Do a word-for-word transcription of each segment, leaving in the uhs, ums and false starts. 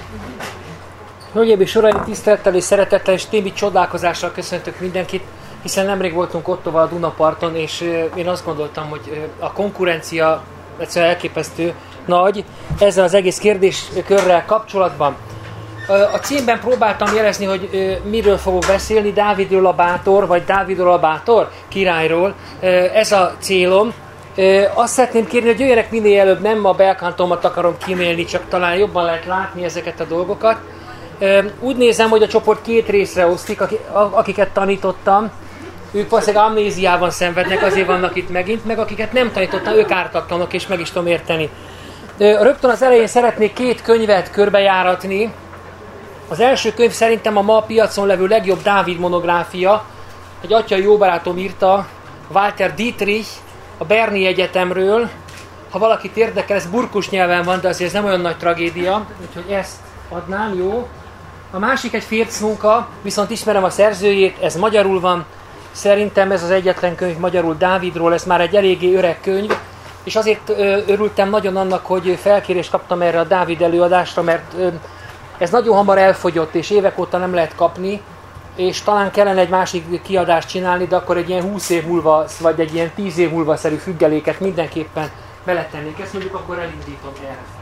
Hölgyeim és uraim, tisztelettel és szeretettel és némi csodálkozással köszöntök mindenkit, hiszen nemrég voltunk Ottova a Dunaparton, és én azt gondoltam, hogy a konkurencia egyszerűen elképesztő nagy ezzel az egész kérdéskörrel kapcsolatban. A címben próbáltam jelezni, hogy miről fogok beszélni, Dávidról a bátor, vagy Dávidról a bátor királyról. Ez a célom. Azt szeretném kérni, hogy jöjjenek minél előbb, nem a belkantomat akarom kimélni, csak talán jobban lehet látni ezeket a dolgokat. Úgy nézem, hogy a csoport két részre osztik, akiket tanítottam. Ők valószínűleg amnéziában szenvednek, azért vannak itt megint, meg akiket nem tanítottam, ők ártatlanak, és meg is tudom érteni. Rögtön az elején szeretnék két könyvet körbejáratni. Az első könyv szerintem a ma a piacon levő legjobb Dávid monográfia. Egy atyai jó barátom írta, Walter Dietrich, a Berni Egyetemről. Ha valakit érdekel, ez burkus nyelven van, de azért ez nem olyan nagy tragédia, úgyhogy ezt adnám, jó. A másik egy férc munka, viszont ismerem a szerzőjét, ez magyarul van. Szerintem ez az egyetlen könyv magyarul Dávidról, ez már egy eléggé öreg könyv, és azért örültem nagyon annak, hogy felkérést kaptam erre a Dávid előadásra, mert ez nagyon hamar elfogyott, és évek óta nem lehet kapni, és talán kellene egy másik kiadást csinálni, de akkor egy ilyen húsz év múlva, vagy egy ilyen tíz év múlva szerű függeléket mindenképpen beletennék. Ezt mondjuk akkor elindítom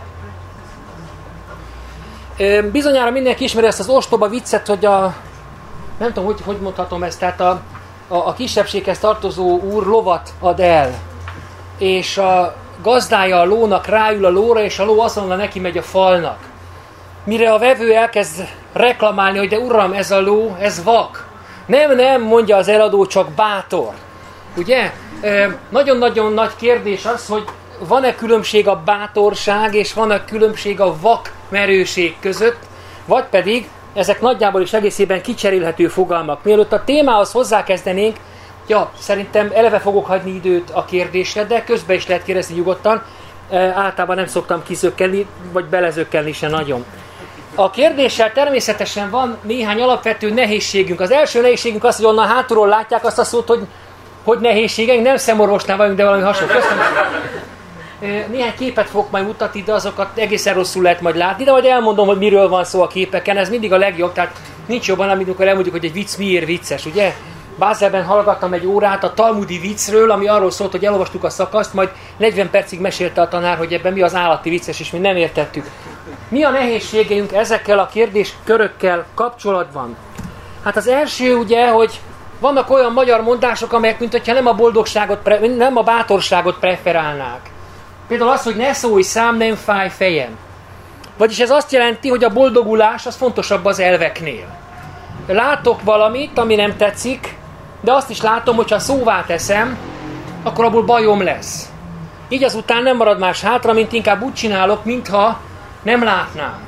erre. Bizonyára mindenki ismeri ezt az ostoba viccet, hogy a... nem tudom, hogy, hogy mondhatom ezt, tehát a, a, a kisebbséghez tartozó úr lovat ad el, és a gazdája a lónak ráül a lóra, és a ló azonnal neki megy a falnak. Mire a vevő elkezd reklamálni, hogy de uram, ez a ló, ez vak. Nem, nem, mondja az eladó, csak bátor. Ugye? E, nagyon-nagyon nagy kérdés az, hogy van-e különbség a bátorság, és van-e különbség a vakmerőség között, vagy pedig ezek nagyjából is egészében kicserélhető fogalmak. Mielőtt a témához hozzákezdenénk, ja, szerintem eleve fogok hagyni időt a kérdésre, de közben is lehet kérdezni nyugodtan. E, általában nem szoktam kizökkenni, vagy belezökkenni se nagyon. A kérdéssel természetesen van néhány alapvető nehézségünk. Az első nehézségünk az, hogy onnan hátulról látják azt a szót, hogy, hogy nehézségeink, nem szemorvosnál vagyunk, de valami hasonló. Köszönöm. Néhány képet fogok majd mutatni, de azokat egészen rosszul lehet majd látni, de majd elmondom, hogy miről van szó a képeken, ez mindig a legjobb, tehát nincs jobban, amikor elmondjuk, hogy egy vicc miért vicces, ugye? Bázelben hallgattam egy órát a talmudi viccről, ami arról szólt, hogy elolvastuk a szakaszt, majd negyven percig mesélte a tanár, hogy ebben mi az állati vicces, és mi nem értettük. Mi a nehézségeink ezekkel a kérdéskörökkel kapcsolatban? Hát az első ugye, hogy vannak olyan magyar mondások, amelyek mint hogyha nem a boldogságot, pre- nem a bátorságot preferálnák. Például az, hogy ne szólj szám, nem fáj fejem. Vagyis ez azt jelenti, hogy a boldogulás az fontosabb az elveknél. Látok valamit, ami nem tetszik, de azt is látom, hogy ha szóvá teszem, akkor abból bajom lesz. Így azután nem marad más hátra, mint inkább úgy csinálok, mintha nem látnám.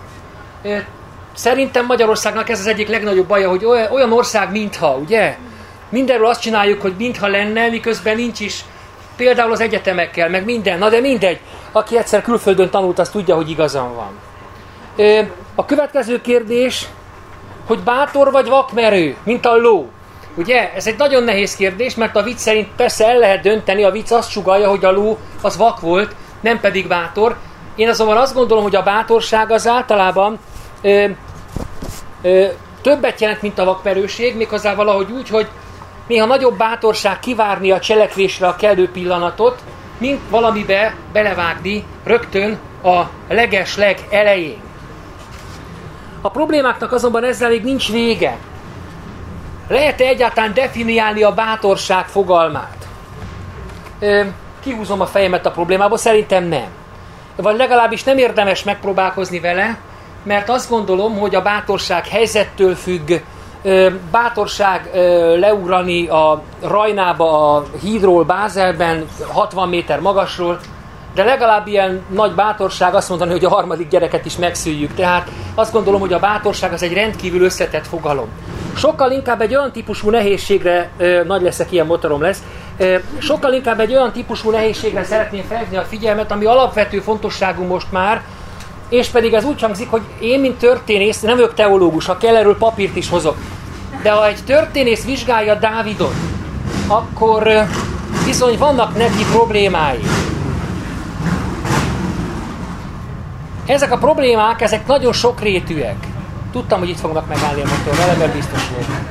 Szerintem Magyarországnak ez az egyik legnagyobb baja, hogy olyan ország, mintha, ugye? Mindenről azt csináljuk, hogy mintha lenne, miközben nincs is. Például az egyetemekkel, meg minden. Na de mindegy. Aki egyszer külföldön tanult, az tudja, hogy igazam van. A következő kérdés, hogy bátor vagy vakmerő, mint a ló. Ugye? Ez egy nagyon nehéz kérdés, mert a vicc szerint persze el lehet dönteni, a vicc azt sugallja, hogy a ló az vak volt, nem pedig bátor. Én azonban azt gondolom, hogy a bátorság az általában ö, ö, többet jelent, mint a vakmerőség, méghozzá valahogy úgy, hogy néha nagyobb bátorság kivárni a cselekvésre a kellő pillanatot, mint valamibe belevágni rögtön a leges-leg elején. A problémáknak azonban ezzel még nincs vége. Lehet-e egyáltalán definiálni a bátorság fogalmát? Ö, kihúzom a fejemet a problémából, szerintem nem. Vagy legalábbis nem érdemes megpróbálkozni vele, mert azt gondolom, hogy a bátorság helyzettől függ, bátorság leugrani a Rajnába a hídról Bázelben hatvan méter magasról, de legalább ilyen nagy bátorság azt mondani, hogy a harmadik gyereket is megszüljük. Tehát azt gondolom, hogy a bátorság az egy rendkívül összetett fogalom. Sokkal inkább egy olyan típusú nehézségre, nagy leszek, ilyen motorom lesz, sokkal inkább egy olyan típusú nehézségre szeretném felhívni a figyelmet, ami alapvető fontosságú most már, és pedig ez úgy hangzik, hogy én, mint történész, nem vagyok teológus, ha kell, erről papírt is hozok. De ha egy történész vizsgálja Dávidot, akkor bizony vannak neki problémái. Ezek a problémák, ezek nagyon sokrétűek. Tudtam, hogy itt fognak megállni a motorral, ebben biztos volt.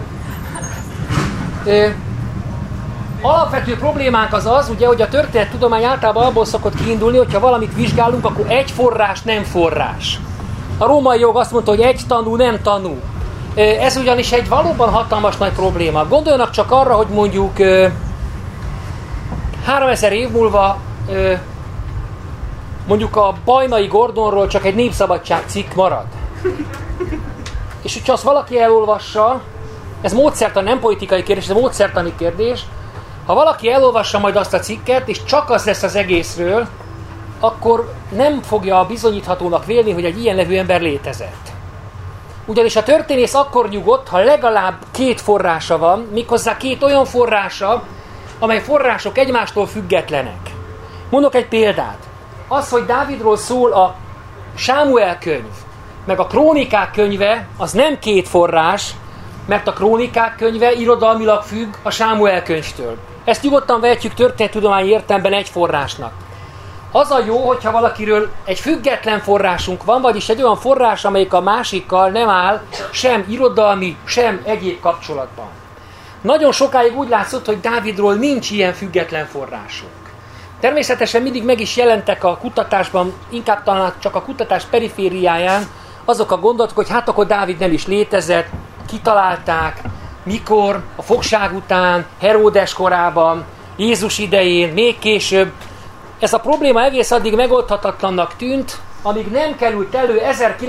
Ö, alapvető problémánk az az, ugye, hogy a történettudomány általában abból szokott kiindulni, hogyha valamit vizsgálunk, akkor egy forrás nem forrás. A római jog azt mondta, hogy egy tanú nem tanú. Ö, ez ugyanis egy valóban hatalmas nagy probléma. Gondoljanak csak arra, hogy mondjuk ö, háromezer év múlva ö, mondjuk a Bajnai Gordonról csak egy Népszabadság cikk marad. És hogyha azt valaki elolvassa, ez módszertan, nem politikai kérdés, ez módszertani kérdés, ha valaki elolvassa majd azt a cikket, és csak az lesz az egészről, akkor nem fogja bizonyíthatónak vélni, hogy egy ilyen nevű ember létezett. Ugyanis a történész akkor nyugodt, ha legalább két forrása van, méghozzá két olyan forrása, amely források egymástól függetlenek. Mondok egy példát. Az, hogy Dávidról szól a Sámuel könyv, meg a Krónikák könyve, az nem két forrás, mert a Krónikák könyve irodalmilag függ a Sámuel könyvtől. Ezt nyugodtan vehetjük történettudományi értelemben egy forrásnak. Az a jó, hogyha valakiről egy független forrásunk van, vagyis egy olyan forrás, amelyik a másikkal nem áll sem irodalmi, sem egyéb kapcsolatban. Nagyon sokáig úgy látszott, hogy Dávidról nincs ilyen független forrásunk. Természetesen mindig meg is jelentek a kutatásban, inkább talán csak a kutatás perifériáján azok a gondolatok, hogy hát akkor Dávid nem is létezett, kitalálták, mikor, a fogság után, Heródes korában, Jézus idején, még később. Ez a probléma egész addig megoldhatatlannak tűnt, amíg nem került elő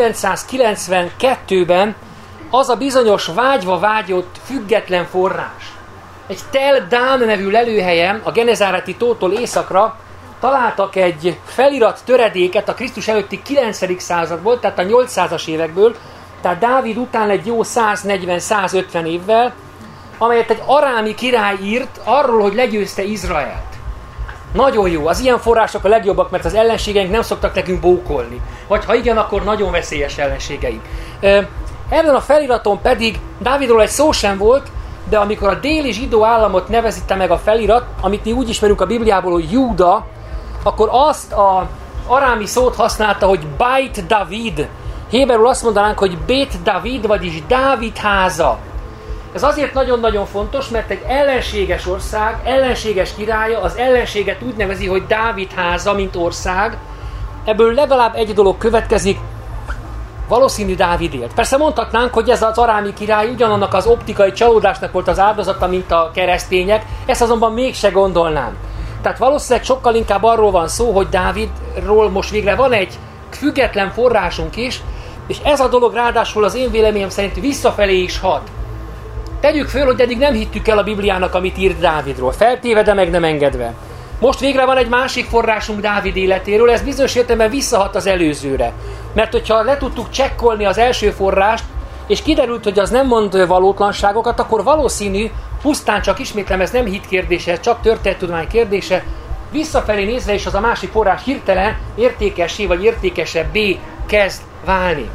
ezerkilencszázkilencvenkettőben az a bizonyos vágyva vágyott független forrás. Egy Tel Dan nevű lelőhelyen, a Genezáreti tótól északra találtak egy felirat töredéket a Krisztus előtti kilencedik századból, tehát a nyolcszázas évekből, tehát Dávid után egy jó száznegyven-százötven évvel, amelyet egy arámi király írt arról, hogy legyőzte Izraelt. Nagyon jó, az ilyen források a legjobbak, mert az ellenségeink nem szoktak nekünk bókolni. Vagy ha igen, akkor nagyon veszélyes ellenségeink. Ebben a feliraton pedig Dávidról egy szó sem volt, de amikor a déli zsidó államot nevezítte meg a felirat, amit mi úgy ismerünk a Bibliából, hogy Júda, akkor azt az arámi szót használta, hogy Beit David. Héberül azt mondanánk, hogy Bét David, vagyis Dávid háza. Ez azért nagyon-nagyon fontos, mert egy ellenséges ország, ellenséges királya az ellenséget úgy nevezi, hogy Dávid háza, mint ország. Ebből legalább egy dolog következik, valószínű Dávid élt. Persze mondhatnánk, hogy ez az arámi király ugyanannak az optikai csalódásnak volt az áldozata, mint a keresztények, ezt azonban mégse gondolnám. Tehát valószínűleg sokkal inkább arról van szó, hogy Dávidról most végre van egy független forrásunk is, és ez a dolog ráadásul az én véleményem szerint visszafelé is hat. Tegyük föl, hogy eddig nem hittük el a Bibliának, amit írt Dávidról, feltéve, de meg nem engedve. Most végre van egy másik forrásunk Dávid életéről, ez bizonyos értelemben visszahat az előzőre. Mert hogyha le tudtuk csekkolni az első forrást, és kiderült, hogy az nem mond valótlanságokat, akkor valószínű, pusztán csak ismétlem, ez nem hit kérdése, csak történettudomány kérdése, visszafelé nézve is az a másik forrás hirtelen értékessé vagy értékesebbé kezd válni.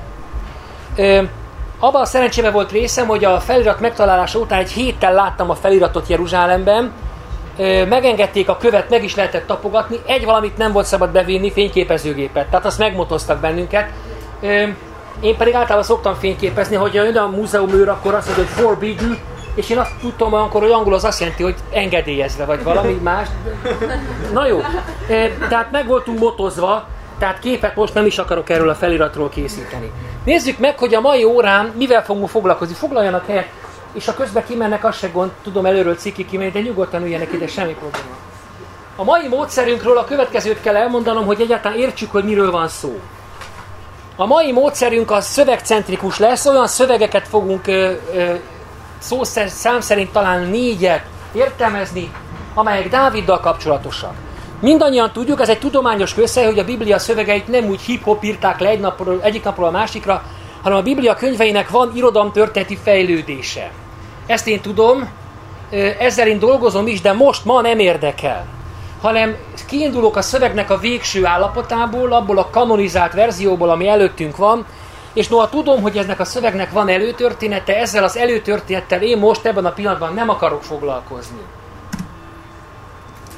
Ö, abban a szerencsében volt részem, hogy a felirat megtalálása után egy héttel láttam a feliratot Jeruzsálemben, ö, megengedték a követ, meg is lehetett tapogatni, egy valamit nem volt szabad bevinni, fényképezőgépet, tehát azt megmotoztak bennünket. Ö, én pedig általában szoktam fényképezni, hogy jön a múzeumőr, akkor azt mondja, hogy forbidden, és én azt tudtam akkor, hogy angol az azt jelenti, hogy engedélyezve, vagy valami más. Na jó, tehát meg voltunk motozva, tehát képet most nem is akarok erről a feliratról készíteni. Nézzük meg, hogy a mai órán mivel fogunk foglalkozni. Foglaljanak helyet, és ha közben kimennek, az se gond, tudom előről cikki kimenni, de nyugodtan üljenek ide, semmi probléma. A mai módszerünkről a következőt kell elmondanom, hogy egyáltalán értsük, hogy miről van szó. A mai módszerünk az szövegcentrikus lesz, olyan szövegeket fogunk ö, ö, szó szám szerint talán négyet értelmezni, amelyek Dáviddal kapcsolatosak. Mindannyian tudjuk, ez egy tudományos közhely, hogy a Biblia szövegeit nem úgy hip-hop írták le egy napról, egyik napról a másikra, hanem a Biblia könyveinek van irodalomtörténeti fejlődése. Ezt én tudom, ezzel én dolgozom is, de most ma nem érdekel. Hanem kiindulok a szövegnek a végső állapotából, abból a kanonizált verzióból, ami előttünk van, és noha tudom, hogy ennek a szövegnek van előtörténete, ezzel az előtörténettel én most ebben a pillanatban nem akarok foglalkozni.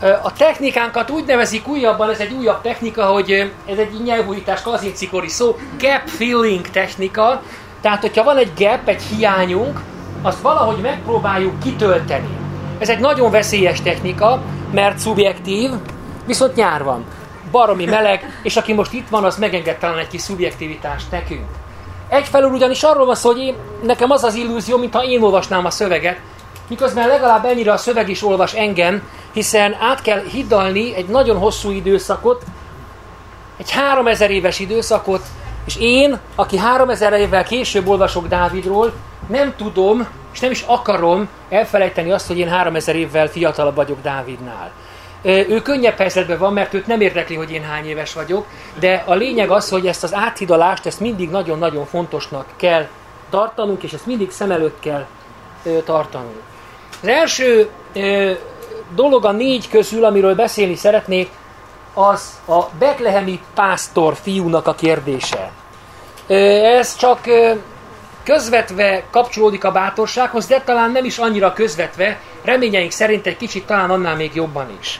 A technikánkat úgy nevezik újabban, ez egy újabb technika, hogy ez egy nyelvújítás, kazincikori szó, gap filling technika. Tehát, hogyha van egy gap, egy hiányunk, azt valahogy megpróbáljuk kitölteni. Ez egy nagyon veszélyes technika, mert szubjektív, viszont nyár van. Baromi meleg, és aki most itt van, az megenged talán egy kis szubjektivitást nekünk. Egyfelől ugyanis arról van szó, hogy én, nekem az az illúzió, mintha én olvasnám a szöveget, miközben legalább ennyire a szöveg is olvas engem, hiszen át kell hiddalni egy nagyon hosszú időszakot, egy háromezer éves időszakot, és én, aki háromezer évvel később olvasok Dávidról, nem tudom, és nem is akarom elfelejteni azt, hogy én háromezer évvel fiatalabb vagyok Dávidnál. Ő könnyebb helyzetben van, mert őt nem érdekli, hogy én hány éves vagyok, de a lényeg az, hogy ezt az áthidalást, ezt mindig nagyon-nagyon fontosnak kell tartanunk, és ezt mindig szem előtt kell tartanunk. Az első dolog a négy közül, amiről beszélni szeretnék, az a betlehemi pásztor fiúnak a kérdése. Ez csak közvetve kapcsolódik a bátorsághoz, de talán nem is annyira közvetve, reményeink szerint egy kicsit talán annál még jobban is.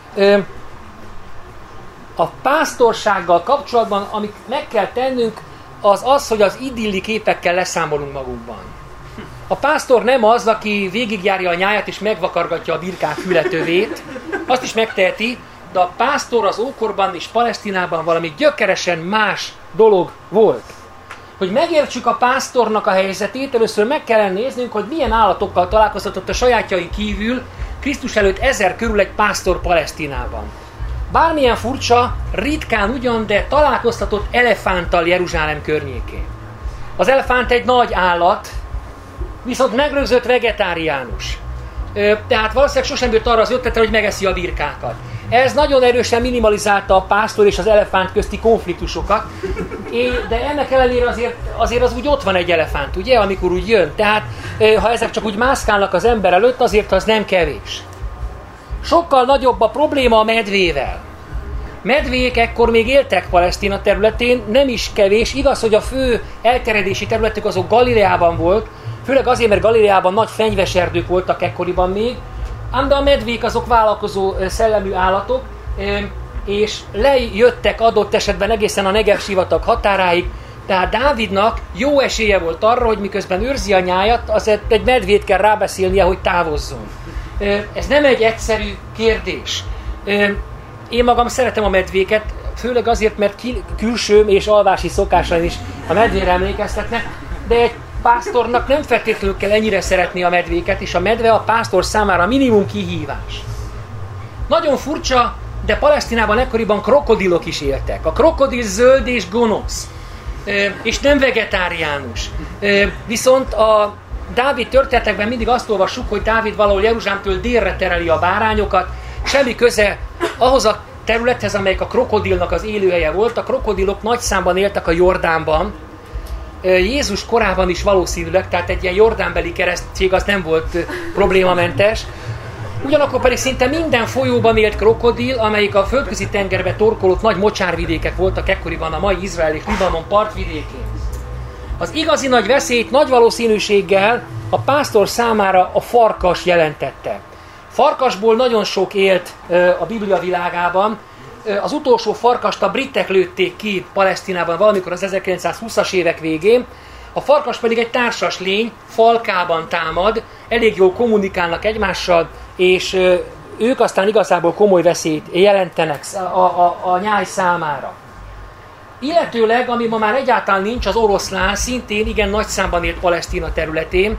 A pásztorsággal kapcsolatban, amit meg kell tennünk, az az, hogy az idilli képekkel leszámolunk magunkban. A pásztor nem az, aki végigjárja a nyáját és megvakargatja a birkák fületövét, azt is megteheti, de a pásztor az ókorban és Palesztinában valami gyökeresen más dolog volt. Hogy megértsük a pásztornak a helyzetét, először meg kellene néznünk, hogy milyen állatokkal találkozhatott a sajátjain kívül Krisztus előtt ezer körül egy pásztor Palesztinában. Bármilyen furcsa, ritkán ugyan, de találkoztatott elefánttal Jeruzsálem környékén. Az elefánt egy nagy állat, viszont megrögzött vegetáriánus. Tehát valószínűleg sosem jött arra az ötletre, hogy megeszi a birkákat. Ez nagyon erősen minimalizálta a pásztor és az elefánt közti konfliktusokat, de ennek ellenére azért, azért az úgy ott van egy elefánt, ugye, amikor úgy jön. Tehát ha ezek csak úgy mászkálnak az ember előtt, azért az nem kevés. Sokkal nagyobb a probléma a medvével. Medvék ekkor még éltek Palesztina területén, nem is kevés. Igaz, hogy a fő elterjedési területük azok Galileában volt, főleg azért, mert Galileában nagy fenyves erdők voltak ekkoriban még, ám de a medvék azok vállalkozó szellemű állatok, és lejöttek adott esetben egészen a Negev sivatag határáig, tehát Dávidnak jó esélye volt arra, hogy miközben őrzi a nyájat, azért egy medvét kell rábeszélnie, hogy távozzon. Ez nem egy egyszerű kérdés. Én magam szeretem a medvéket, főleg azért, mert külsőm és alvási szokásaim is a medvére emlékeztetnek, de egy pásztornak nem feltétlenül kell ennyire szeretni a medvéket, és a medve a pásztor számára minimum kihívás. Nagyon furcsa, de Palesztinában ekkoriban krokodilok is éltek. A krokodil zöld és gonosz, és nem vegetáriánus. Viszont a Dávid történetekben mindig azt olvassuk, hogy Dávid valahol Jeruzsálemtől délre tereli a bárányokat, semmi köze ahhoz a területhez, amelyik a krokodilnak az élőhelye volt. A krokodilok nagy számban éltek a Jordánban, Jézus korában is valószínűleg, tehát egy ilyen jordánbeli keresztség az nem volt problémamentes. Ugyanakkor pedig szinte minden folyóban élt krokodil, amelyik a földközi tengerbe torkolott nagy mocsárvidékek voltak ekkoriban a mai Izrael és Libanon partvidékén. Az igazi nagy veszélyt nagy valószínűséggel a pásztor számára a farkas jelentette. Farkasból nagyon sok élt a Biblia világában. Az utolsó farkast a britek lőtték ki Palesztinában valamikor az ezerkilencszázhúszas évek végén. A farkas pedig egy társas lény, falkában támad, elég jól kommunikálnak egymással, és ők aztán igazából komoly veszélyt jelentenek a, a, a nyáj számára. Illetőleg, ami ma már egyáltalán nincs, az oroszlán szintén igen nagy számban élt Palesztina területén.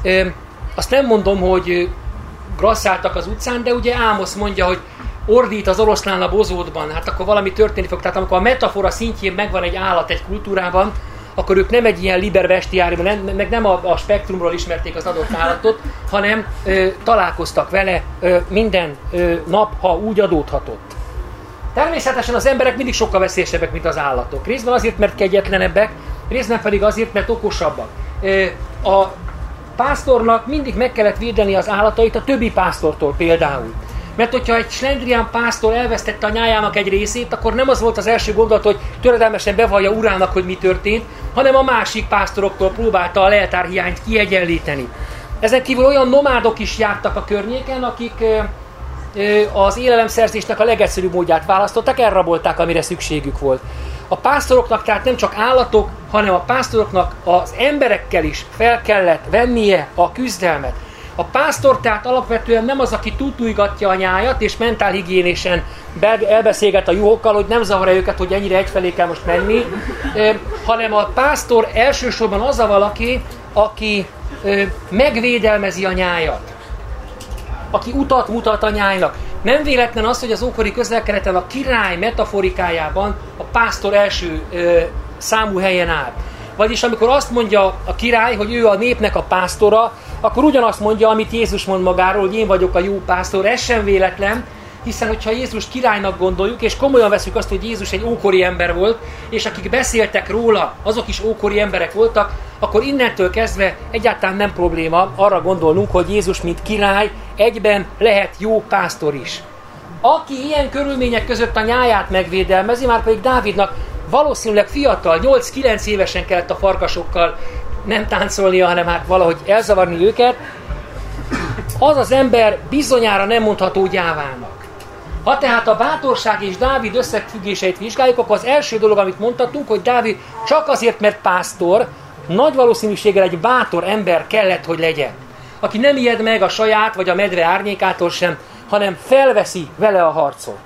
Azt nem mondom, hogy grasszáltak az utcán, de ugye Ámosz mondja, hogy ordít az oroszlán a bozótban, hát akkor valami történni fog. Tehát amikor a metafora szintjén megvan egy állat egy kultúrában, akkor ők nem egy ilyen liber bestiárium, meg nem a, a spektrumról ismerték az adott állatot, hanem ö, találkoztak vele ö, minden ö, nap, ha úgy adódhatott. Természetesen az emberek mindig sokkal veszélyesebbek, mint az állatok. Részben azért, mert kegyetlenebbek, részben pedig azért, mert okosabbak. Ö, a pásztornak mindig meg kellett védeni az állatait a többi pásztortól például. Mert hogyha egy slendrián pásztor elvesztette a nyájának egy részét, akkor nem az volt az első gondolat, hogy töredelmesen bevallja urának, hogy mi történt, hanem a másik pásztoroktól próbálta a leltárhiányt kiegyenlíteni. Ezen kívül olyan nomádok is jártak a környéken, akik az élelemszerzésnek a legegyszerűbb módját választották, elrabolták, amire szükségük volt. A pásztoroknak tehát nem csak állatok, hanem a pásztoroknak az emberekkel is fel kellett vennie a küzdelmet. A pásztor tehát alapvetően nem az, aki tutújgatja a nyájat, és mentálhigiénésen elbeszélget a juhokkal, hogy nem zavarja őket, hogy ennyire egyfelé kell most menni, hanem a pásztor elsősorban az a valaki, aki megvédelmezi a nyájat, aki utat mutat a nyájnak. Nem véletlen az, hogy az ókori Közel-Keleten a király metaforikájában a pásztor első ö, számú helyen áll. Vagyis amikor azt mondja a király, hogy ő a népnek a pásztora, akkor ugyanazt mondja, amit Jézus mond magáról, hogy én vagyok a jó pásztor. Ez sem véletlen, hiszen hogyha Jézus királynak gondoljuk, és komolyan veszük azt, hogy Jézus egy ókori ember volt, és akik beszéltek róla, azok is ókori emberek voltak, akkor innentől kezdve egyáltalán nem probléma arra gondolnunk, hogy Jézus, mint király, egyben lehet jó pásztor is. Aki ilyen körülmények között a nyáját megvédelmezi, már pedig Dávidnak valószínűleg fiatal, nyolc-kilenc évesen kellett a farkasokkal nem táncolnia, hanem hát valahogy elzavarni őket, az az ember bizonyára nem mondható gyávának. Ha tehát a bátorság és Dávid összefüggéseit vizsgáljuk, akkor az első dolog, amit mondhatunk, hogy Dávid csak azért, mert pásztor, nagy valószínűséggel egy bátor ember kellett, hogy legyen. Aki nem ijed meg a saját vagy a medve árnyékától sem, hanem felveszi vele a harcot.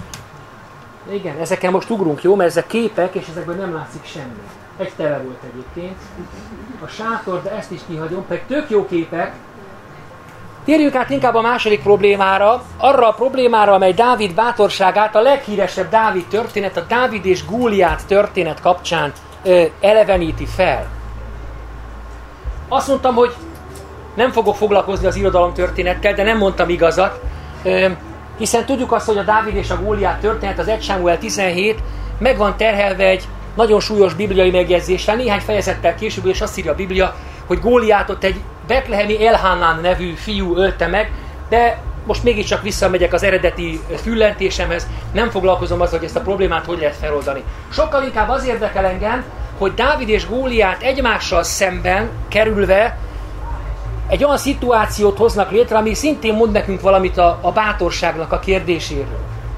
Igen, ezeken most ugrunk, jó? Mert ezek képek, és ezekből nem látszik semmi. Egy tele volt egyébként. A sátor, de ezt is kihagyom, pedig tök jó képek. Térjünk át inkább a második problémára, arra a problémára, amely Dávid bátorságát, a leghíresebb Dávid történet, a Dávid és Góliát történet kapcsán ö, eleveníti fel. Azt mondtam, hogy nem fogok foglalkozni az irodalomtörténettel, de nem mondtam igazat, ö, hiszen tudjuk azt, hogy a Dávid és a Góliát történet, az első Sámuel tizenhét meg van terhelve egy nagyon súlyos bibliai megjegyzéssel, néhány fejezettel később, és azt írja a Biblia, hogy Góliátot egy betlehemi Elhánán nevű fiú ölte meg, de most mégiscsak visszamegyek az eredeti füllentésemhez, nem foglalkozom azzal, hogy ezt a problémát hogy lehet feloldani. Sokkal inkább az érdekel engem, hogy Dávid és Góliát egymással szemben kerülve egy olyan szituációt hoznak létre, ami szintén mond nekünk valamit a, a bátorságnak a kérdéséről.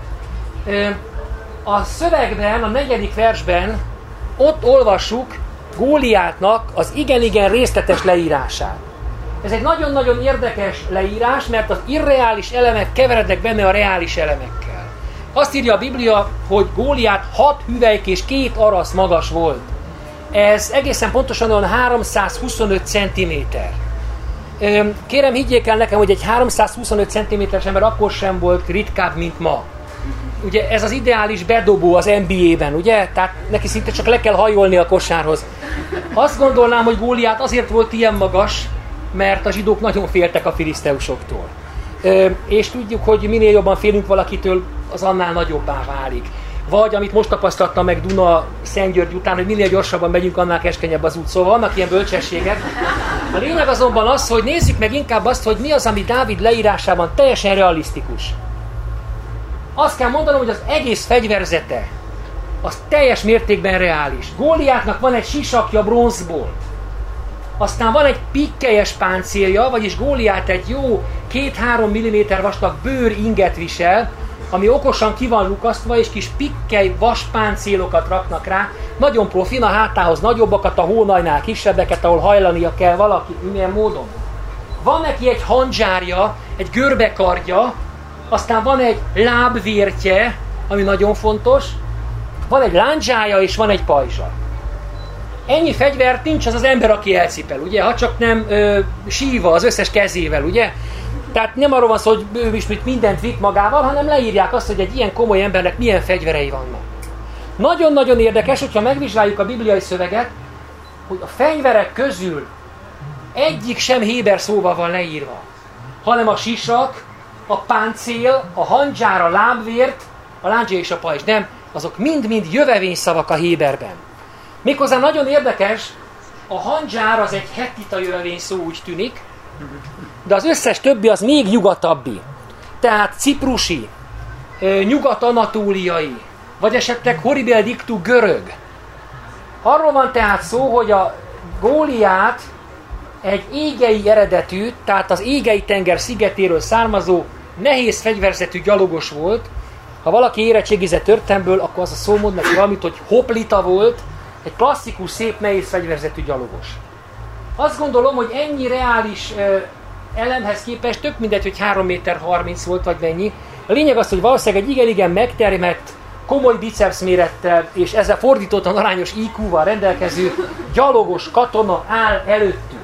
A szövegben, a negyedik versben ott olvassuk Góliátnak az igen-igen részletes leírását. Ez egy nagyon-nagyon érdekes leírás, mert az irreális elemek keverednek benne a reális elemekkel. Azt írja a Biblia, hogy Góliát hat hüvelyk és két arasz magas volt. Ez egészen pontosan olyan háromszázhuszonöt centiméter. Kérem, higgyék el nekem, hogy egy háromszázhuszonöt centiméteres ember akkor sem volt ritkább, mint ma. Ugye ez az ideális bedobó az en bé á-ben, ugye? Tehát neki szinte csak le kell hajolni a kosárhoz. Azt gondolnám, hogy Góliát azért volt ilyen magas, mert a zsidók nagyon féltek a filiszteusoktól. Ö, és tudjuk, hogy minél jobban félünk valakitől, az annál nagyobbá válik. Vagy, amit most tapasztaltam meg Duna Szentgyörgy után, hogy minél gyorsabban megyünk, annál keskenyebb az út. Szóval vannak ilyen bölcsességek. A lényeg azonban az, hogy nézzük meg inkább azt, hogy mi az, ami Dávid leírásában teljesen realisztikus. Azt kell mondanom, hogy az egész fegyverzete az teljes mértékben reális. Góliátnak van egy sisakja bronzból. Aztán van egy pikkelyes páncélja, vagyis Góliát egy jó két-három milliméter vastag bőr inget visel, ami okosan ki van lukasztva, és kis pikkely vaspáncélokat raknak rá. Nagyon profin, a hátához nagyobbakat, a hónajnál kisebbeket, ahol hajlania kell valaki, milyen módon. Van neki egy handzsárja, egy görbekardja, aztán van egy lábvértje, ami nagyon fontos, van egy lándzsája és van egy pajzsa. Ennyi fegyvert nincs az az ember, aki elcipel, ugye? Ha csak nem ö, síva az összes kezével, ugye? Tehát nem arról van szó, hogy ő is mindent vitt magával, hanem leírják azt, hogy egy ilyen komoly embernek milyen fegyverei vannak. Nagyon-nagyon érdekes, hogyha megvizsgáljuk a bibliai szöveget, hogy a fegyverek közül egyik sem héber szóval van leírva, hanem a sisak, a páncél, a handzsár, a lábvért, a lándzsa és a pajzs. Nem, azok mind-mind jövevényszavak a héberben. Méghozzá nagyon érdekes, a handzsár az egy hettita jövevényszó, úgy tűnik, de az összes többi az még nyugatabbi. Tehát ciprusi, nyugat-anatóliai, vagy esetleg horribile dictu görög. Arról van tehát szó, hogy a Góliát egy égei eredetű, tehát az égei tenger szigetéről származó nehéz fegyverzetű gyalogos volt. Ha valaki érettségizett történelmből, akkor az a szó mond neki valamit, hogy hoplita volt, egy klasszikus, szép, nehéz fegyverzetű gyalogos. Azt gondolom, hogy ennyi reális uh, elemhez képest tök mindegy, hogy három méter harminc volt, vagy mennyi. A lényeg az, hogy valószínűleg egy igen-igen megtermett, komoly biceps mérettel és ezzel fordítottan arányos í kú-val rendelkező gyalogos katona áll előttük.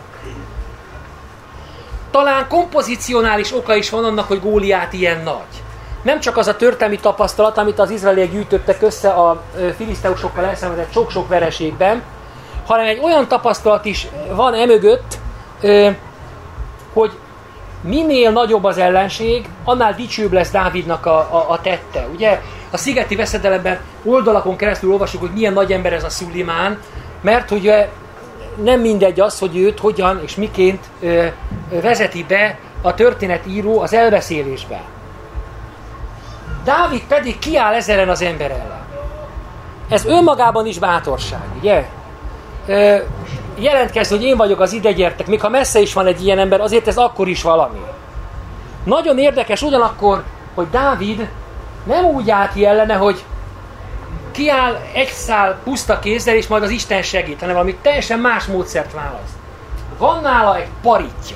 Talán kompozicionális oka is van annak, hogy Góliát ilyen nagy. Nem csak az a történelmi tapasztalat, amit az izraeliek gyűjtöttek össze a filiszteusokkal elszenvedett sok-sok vereségben, hanem egy olyan tapasztalat is van emögött, hogy minél nagyobb az ellenség, annál dicsőbb lesz Dávidnak a, a, a tette. Ugye a szigeti veszedelemben oldalakon keresztül olvasjuk, hogy milyen nagy ember ez a Szulimán, mert ugye nem mindegy az, hogy őt hogyan és miként ö, vezeti be a történetíró az elbeszélésbe. Dávid pedig kiáll ezeren az ember ellen. Ez önmagában is bátorság, ugye? Ö, jelentkezz, hogy én vagyok az ide gyertek, még ha messze is van egy ilyen ember, azért ez akkor is valami. Nagyon érdekes ugyanakkor, hogy Dávid nem úgy áll ki ellene, hogy kiáll egy szál puszta kézzel, és majd az Isten segít, hanem valami teljesen más módszert választ. Van nála egy paritja.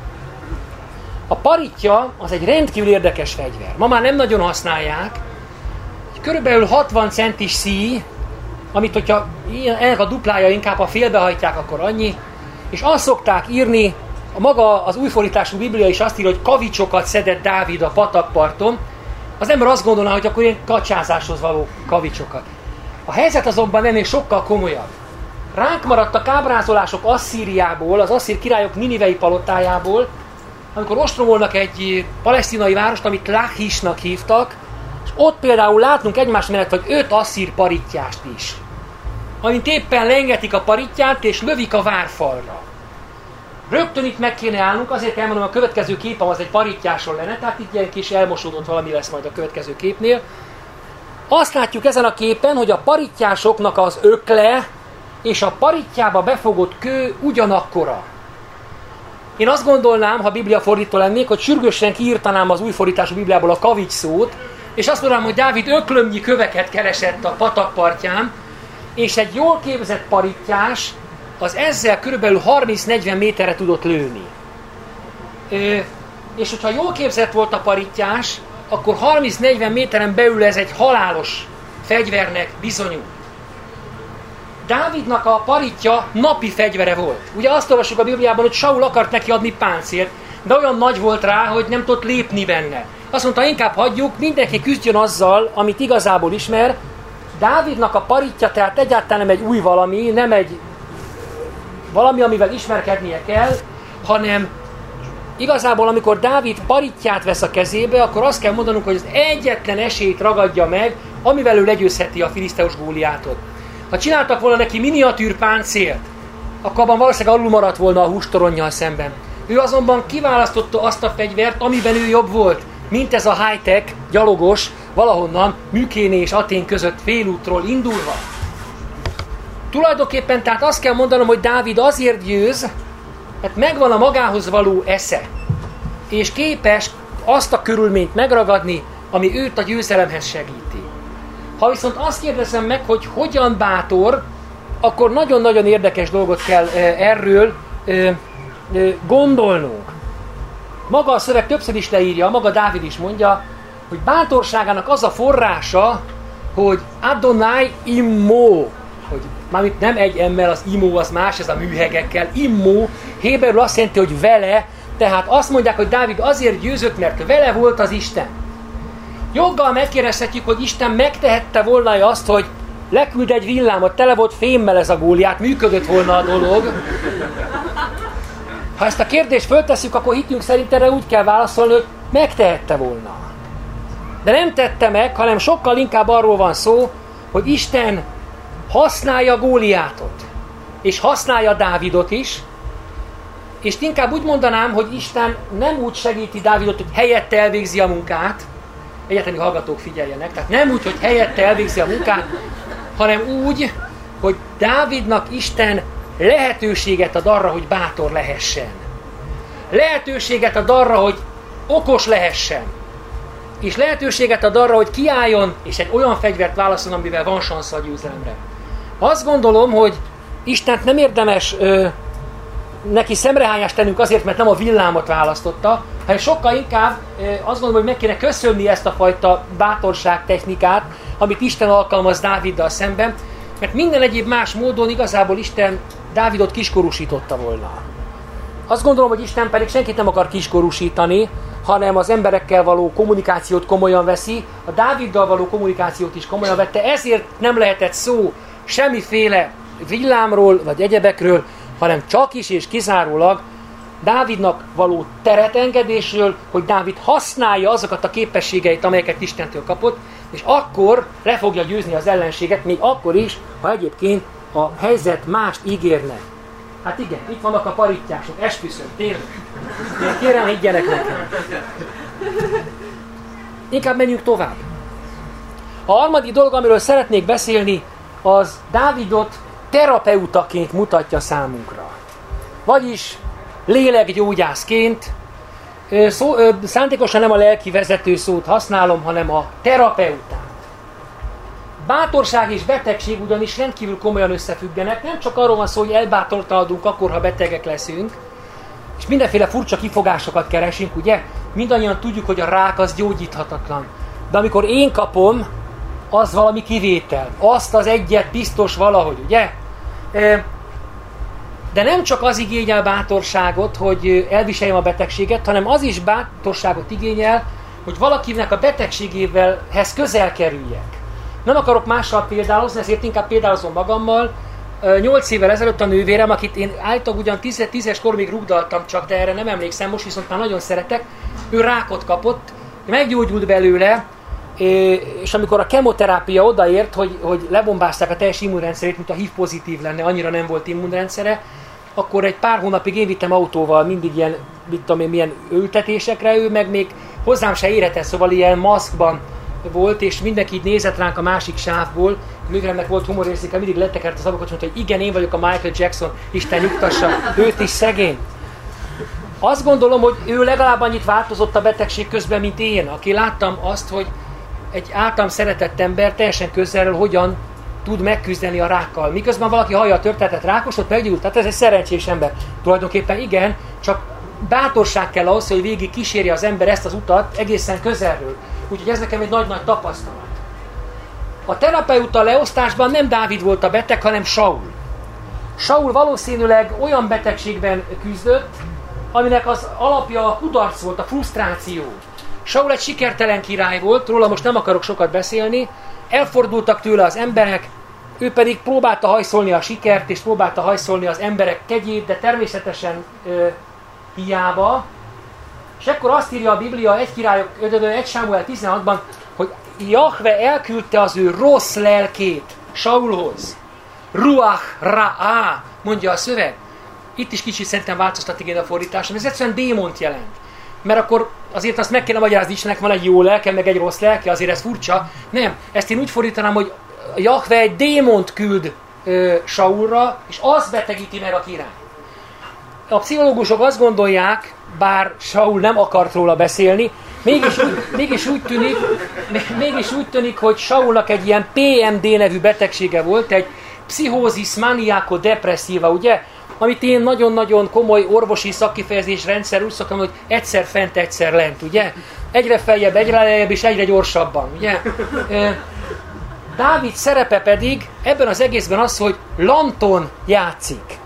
A paritja az egy rendkívül érdekes fegyver. Ma már nem nagyon használják. Körülbelül hatvan centis szíj, amit hogyha ennek a duplája inkább ha félbehajtják, akkor annyi. És azt szokták írni, a maga az újfordítású Biblia is azt írja, hogy kavicsokat szedett Dávid a patakparton. Az ember azt gondolná, hogy akkor ilyen kacsázáshoz való kavicsokat. A helyzet azonban ennél sokkal komolyabb. Ránk maradtak ábrázolások Asszíriából, az asszír királyok ninivei palotájából, amikor ostromolnak egy palesztinai várost, amit Lachisnak hívtak, és ott például látunk egymás mellett vagy öt asszír parittyást is. Amint éppen lengetik a parittyát és lövik a várfalra. Rögtön itt meg kéne állnunk, azért elmondom, a következő képem az egy parittyásról lenne, tehát itt ilyen kis elmosódott valami lesz majd a következő képnél. Azt látjuk ezen a képen, hogy a parittyásoknak az ökle és a parittyába befogott kő ugyanakkora. Én azt gondolnám, ha Biblia fordító lennék, hogy sürgősen kiírtanám az újfordítású Bibliából a kavics szót, és azt mondanám, hogy Dávid öklömnyi köveket keresett a patakpartján, és egy jól képzett parittyás az ezzel körülbelül harminc-negyven méterre tudott lőni. Ö, és hogyha jól képzett volt a parittyás, akkor harminc-negyven méteren belül ez egy halálos fegyvernek bizonyult. Dávidnak a paritja napi fegyvere volt. Ugye azt olvassuk a Bibliában, hogy Saul akart neki adni páncélt, de olyan nagy volt rá, hogy nem tudott lépni benne. Azt mondta, inkább hagyjuk, mindenki küzdjön azzal, amit igazából ismer. Dávidnak a paritja tehát egyáltalán nem egy új valami, nem egy valami, amivel ismerkednie kell, hanem igazából, amikor Dávid paritját vesz a kezébe, akkor azt kell mondanunk, hogy az egyetlen esélyt ragadja meg, amivel ő legyőzheti a filiszteus Góliátot. Ha csináltak volna neki miniatűr páncélt, akkor abban valószínűleg alul maradt volna a hústoronnyal szemben. Ő azonban kiválasztotta azt a fegyvert, amiben ő jobb volt, mint ez a high-tech gyalogos, valahonnan Mükéné és Atén között félútról indulva. Tulajdonképpen tehát azt kell mondanom, hogy Dávid azért győz, mert megvan a magához való esze, és képes azt a körülményt megragadni, ami őt a győzelemhez segíti. Ha viszont azt kérdezem meg, hogy hogyan bátor, akkor nagyon-nagyon érdekes dolgot kell erről gondolnunk. Maga a szöveg többször is leírja, maga Dávid is mondja, hogy bátorságának az a forrása, hogy Adonai immo, hogy mármint nem egy emmel, az imó az más, ez a műhegekkel, immo, héberül azt jelenti, hogy vele, tehát azt mondják, hogy Dávid azért győzött, mert vele volt az Isten. Joggal megkérdezhetjük, hogy Isten megtehette volna azt, hogy leküld egy villámot, tele volt fémmel ez a Góliát, működött volna a dolog. Ha ezt a kérdést föltesszük, akkor hitünk szerint erre úgy kell válaszolni, hogy megtehette volna. De nem tette meg, hanem sokkal inkább arról van szó, hogy Isten használja Góliátot, és használja Dávidot is, és inkább úgy mondanám, hogy Isten nem úgy segíti Dávidot, hogy helyette elvégzi a munkát, egyetemi hallgatók figyeljenek, tehát nem úgy, hogy helyette elvégzi a munkát, hanem úgy, hogy Dávidnak Isten lehetőséget ad arra, hogy bátor lehessen. Lehetőséget ad arra, hogy okos lehessen. és lehetőséget ad arra, hogy kiálljon, és egy olyan fegyvert válaszol, amivel van sansza a győzelemre. Azt gondolom, hogy Istent nem érdemes ö, neki szemrehányást tennünk azért, mert nem a villámot választotta, hanem sokkal inkább ö, azt gondolom, hogy meg kéne köszönni ezt a fajta bátorság technikát, amit Isten alkalmaz Dáviddal szemben, mert minden egyéb más módon igazából Isten Dávidot kiskorúsította volna. Azt gondolom, hogy Isten pedig senkit nem akar kiskorúsítani, hanem az emberekkel való kommunikációt komolyan veszi, a Dáviddal való kommunikációt is komolyan vette, ezért nem lehetett szó semmiféle villámról vagy egyebekről, hanem csak is és kizárólag Dávidnak való teretengedésről, hogy Dávid használja azokat a képességeit, amelyeket Istentől kapott, és akkor le fogja győzni az ellenséget, még akkor is, ha egyébként a helyzet mást ígérne. Hát igen, itt vannak a parittyások, esküszöm, tényleg. Kérem, higgyenek nekem. Inkább menjünk tovább. A harmadik dolog, amiről szeretnék beszélni, az Dávidot terapeutaként mutatja számunkra. Vagyis lélekgyógyászként, szó, ö, szándékosan nem a lelki vezető szót használom, hanem a terapeutát. Bátorság és betegség ugyanis rendkívül komolyan összefüggenek, nem csak arról van szó, hogy elbátortalanodunk akkor, ha betegek leszünk, és mindenféle furcsa kifogásokat keresünk, ugye? Mindannyian tudjuk, hogy a rák az gyógyíthatatlan. De amikor én kapom, az valami kivétel. Azt az egyet biztos valahogy, ugye? De nem csak az igényel bátorságot, hogy elviseljem a betegséget, hanem az is bátorságot igényel, hogy valakinek a betegségévelhez közel kerüljek. Nem akarok mással példálozni, ezért inkább példálozom magammal. Nyolc évvel ezelőtt a nővérem, akit én állítólag ugyan tíz, tízes koromig rugdaltam csak, de erre nem emlékszem, most viszont már nagyon szeretek, ő rákot kapott, meggyógyult belőle, és amikor a kemoterápia odaért, hogy, hogy lebombázták a teljes immunrendszerét, mint a há i vé pozitív lenne, annyira nem volt immunrendszere, akkor egy pár hónapig én vittem autóval mindig ilyen, mit tudom én, milyen ültetésekre, ő meg még hozzám se érhetett, szóval ilyen maszkban volt, és mindenki így nézett ránk a másik sávból. Nővéremnek volt humorérzéke, mindig letekert az ablakot, mondta, hogy igen, én vagyok a Michael Jackson, Isten nyugtassa, őt is szegény. Azt gondolom, hogy ő legalább annyit változott a betegség közben, mint én, aki láttam azt, hogy egy általam szeretett ember teljesen közelről hogyan tud megküzdeni a rákkal. Miközben valaki hallja a történetet, rákos, ott meggyógyult, tehát ez egy szerencsés ember. Tulajdonképpen igen, csak bátorság kell ahhoz, hogy végig kísérje az ember ezt az utat egészen közelről. Úgyhogy ez nekem egy nagy-nagy tapasztalat. A terapeuta leosztásban nem Dávid volt a beteg, hanem Saul. Saul valószínűleg olyan betegségben küzdött, aminek az alapja a kudarc volt, a frusztráció. Saul egy sikertelen király volt, róla most nem akarok sokat beszélni, elfordultak tőle az emberek, ő pedig próbálta hajszolni a sikert, és próbálta hajszolni az emberek kegyét, de természetesen ö, hiába. És akkor azt írja a Biblia egy királyok, egy Sámuel tizenhatban, hogy Jahve elküldte az ő rossz lelkét Saulhoz. Ruach ra'á, mondja a szöveg. Itt is kicsit szerintem változtat igen a fordításon, ez egyszerűen démont jelent. Mert akkor azért azt meg kéne magyarázni, Istennek van egy jó lelke, meg egy rossz lelke, azért ez furcsa. Nem, ezt én úgy fordítanám, hogy Jahve egy démont küld ö, Saulra, és az betegíti meg a király. A pszichológusok azt gondolják, bár Saul nem akart róla beszélni, mégis úgy, mégis úgy, tűnik, mégis úgy tűnik, hogy Saulnak egy ilyen pé em dé nevű betegsége volt, egy pszichózis maniaco-depressíva, ugye? Amit én nagyon-nagyon komoly orvosi szakkifejezés rendszer úgy szoktam, hogy egyszer fent, egyszer lent, ugye? Egyre feljebb, egyre lejjebb és egyre gyorsabban, ugye? Dávid szerepe pedig ebben az egészben az, hogy lanton játszik.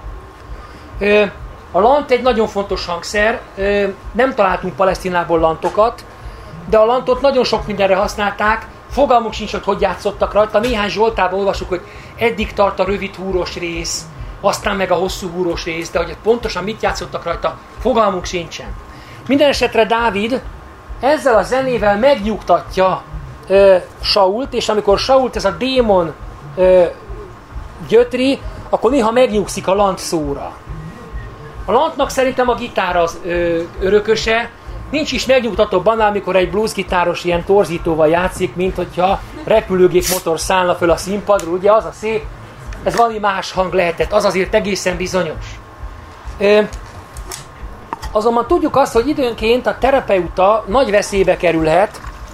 A lant egy nagyon fontos hangszer, nem találtunk Palesztinából lantokat, de a lantot nagyon sok mindenre használták, fogalmuk sincs, hogy hogy játszottak rajta. Néhány Zsoltában olvasjuk, hogy eddig tart a rövid húros rész, aztán meg a hosszú húros rész, de hogy pontosan mit játszottak rajta, fogalmuk sincsen. Minden esetre Dávid ezzel a zenével megnyugtatja ö, Sault, és amikor Sault ez a démon ö, gyötri, akkor néha megnyugszik a lant szóra. A lantnak szerintem a gitár az ö, örököse, nincs is megnyugtatóbb annál, amikor egy bluesgitáros ilyen torzítóval játszik, mint hogyha repülőgép motor szállna föl a színpadról, ugye az a szép, ez valami más hang lehetett, az azért egészen bizonyos. Ö, azonban tudjuk azt, hogy időnként a terapeuta nagy veszélybe kerülhet,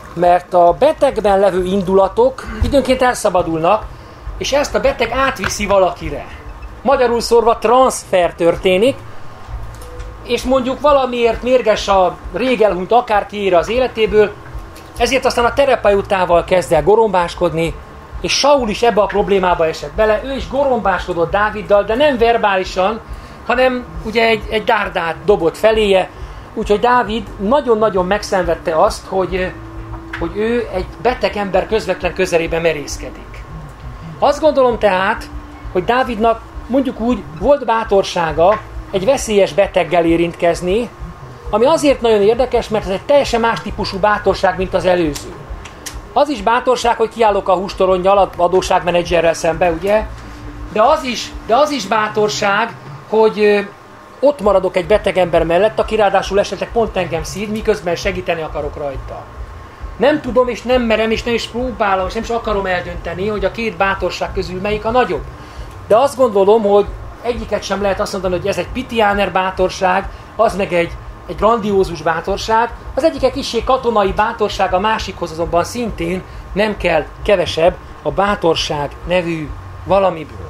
mert a betegben levő indulatok időnként elszabadulnak, és ezt a beteg átviszi valakire. Magyarul szórva transfer történik, és mondjuk valamiért mérges a rég elhunyt akárkiére az életéből, ezért aztán a terapeutával kezd el gorombáskodni, és Saul is ebbe a problémába esett bele. Ő is gorombáskodott Dáviddal, de nem verbálisan, hanem ugye egy, egy dárdát dobott feléje, úgyhogy Dávid nagyon-nagyon megszenvedte azt, hogy, hogy ő egy beteg ember közvetlen közelében merészkedik. Azt gondolom tehát, hogy Dávidnak mondjuk úgy volt bátorsága egy veszélyes beteggel érintkezni, ami azért nagyon érdekes, mert ez egy teljesen más típusú bátorság, mint az előző. Az is bátorság, hogy kiállok a hústoronnyal, adósságmenedzserrel szembe, ugye? De az is, de az is bátorság, hogy ott maradok egy beteg ember mellett, aki ráadásul esetleg pont engem szíd, miközben segíteni akarok rajta. Nem tudom, és nem merem, és nem is próbálom, és nem is akarom eldönteni, hogy a két bátorság közül melyik a nagyobb. De azt gondolom, hogy egyiket sem lehet azt mondani, hogy ez egy pitiáner bátorság, az meg egy, egy grandiózus bátorság. Az egyik egy kissé katonai bátorság, a másikhoz azonban szintén nem kell kevesebb a bátorság nevű valamiből.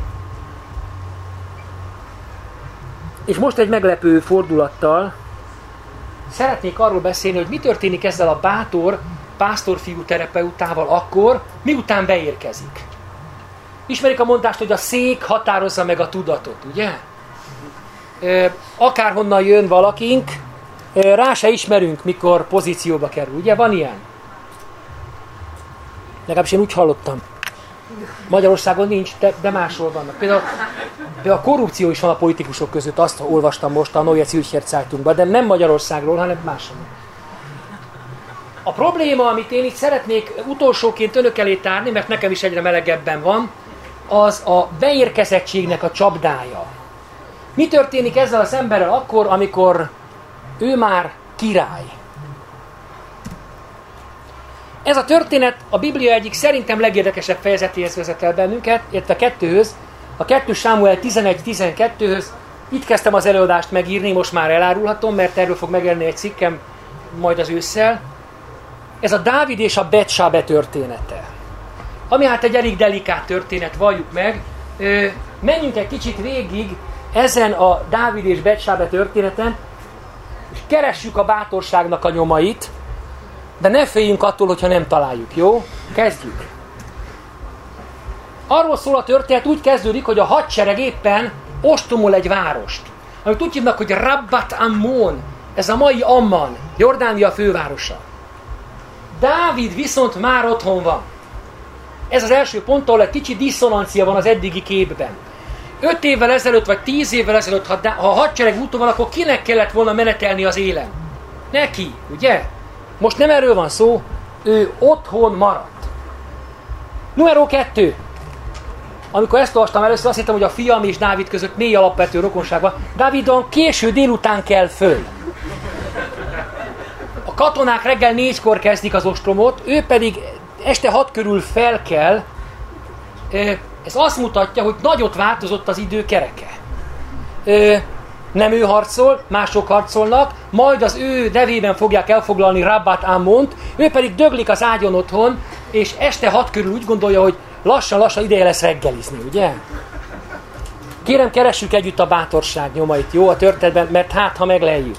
És most egy meglepő fordulattal szeretnék arról beszélni, hogy mi történik ezzel a bátor pásztorfiú terapeutával akkor, miután beérkezik. Ismerik a mondást, hogy a szék határozza meg a tudatot, ugye? Akárhonnan jön valakink, rá se ismerünk, mikor pozícióba kerül, ugye? Van ilyen? Legalábbis én úgy hallottam. Magyarországon nincs, de, de máshol vannak. Például, például a korrupció is van a politikusok között, azt olvastam most a Neue Zürcher Zeitungban, de nem Magyarországról, hanem máshol. A probléma, amit én itt szeretnék utolsóként önök elé tárni, mert nekem is egyre melegebben van, az a beérkezettségnek a csapdája. Mi történik ezzel az emberrel akkor, amikor ő már király? Ez a történet a Biblia egyik szerintem legérdekesebb fejezetéhez vezet el bennünket, illetve a kettőhöz, a kettő Sámuel tizenegy tizenkettőhöz. Itt kezdtem az előadást megírni, most már elárulhatom, mert erről fog megjelenni egy cikkem majd az ősszel. Ez a Dávid és a Betsábe története. Ami hát egy elég delikát történet, valljuk meg. Menjünk egy kicsit végig ezen a Dávid és Betsábe történeten, és keressük a bátorságnak a nyomait, de ne féljünk attól, hogyha nem találjuk, jó? Kezdjük. Arról szól a történet, úgy kezdődik, hogy a hadsereg éppen ostromol egy várost, amit úgy hívnak, hogy Rabbat Ammon, ez a mai Amman, Jordánia fővárosa. Dávid viszont már otthon van. Ez az első pont, ahol egy kicsi diszonancia van az eddigi képben. Öt évvel ezelőtt, vagy tíz évvel ezelőtt, ha, ha a hadsereg úton van, akkor kinek kellett volna menetelni az élen? Neki, ugye? Most nem erről van szó, ő otthon maradt. Numero kettő. Amikor ezt olvastam először, azt hittem, hogy a fiam és Dávid között mély alapvető rokonság van. Dávidon késő délután kell föl. A katonák reggel négykor kezdik az ostromot, ő pedig este hat körül fel kell. Ez azt mutatja, hogy nagyot változott az idő kereke. Nem ő harcol, mások harcolnak, majd az ő nevében fogják elfoglalni Rabbat Ammont, ő pedig döglik az ágyon otthon, és este hat körül úgy gondolja, hogy lassan-lassan ideje lesz reggelizni, ugye? Kérem, keressük együtt a bátorság nyomait, jó, a történetben, mert hát, ha megleljük.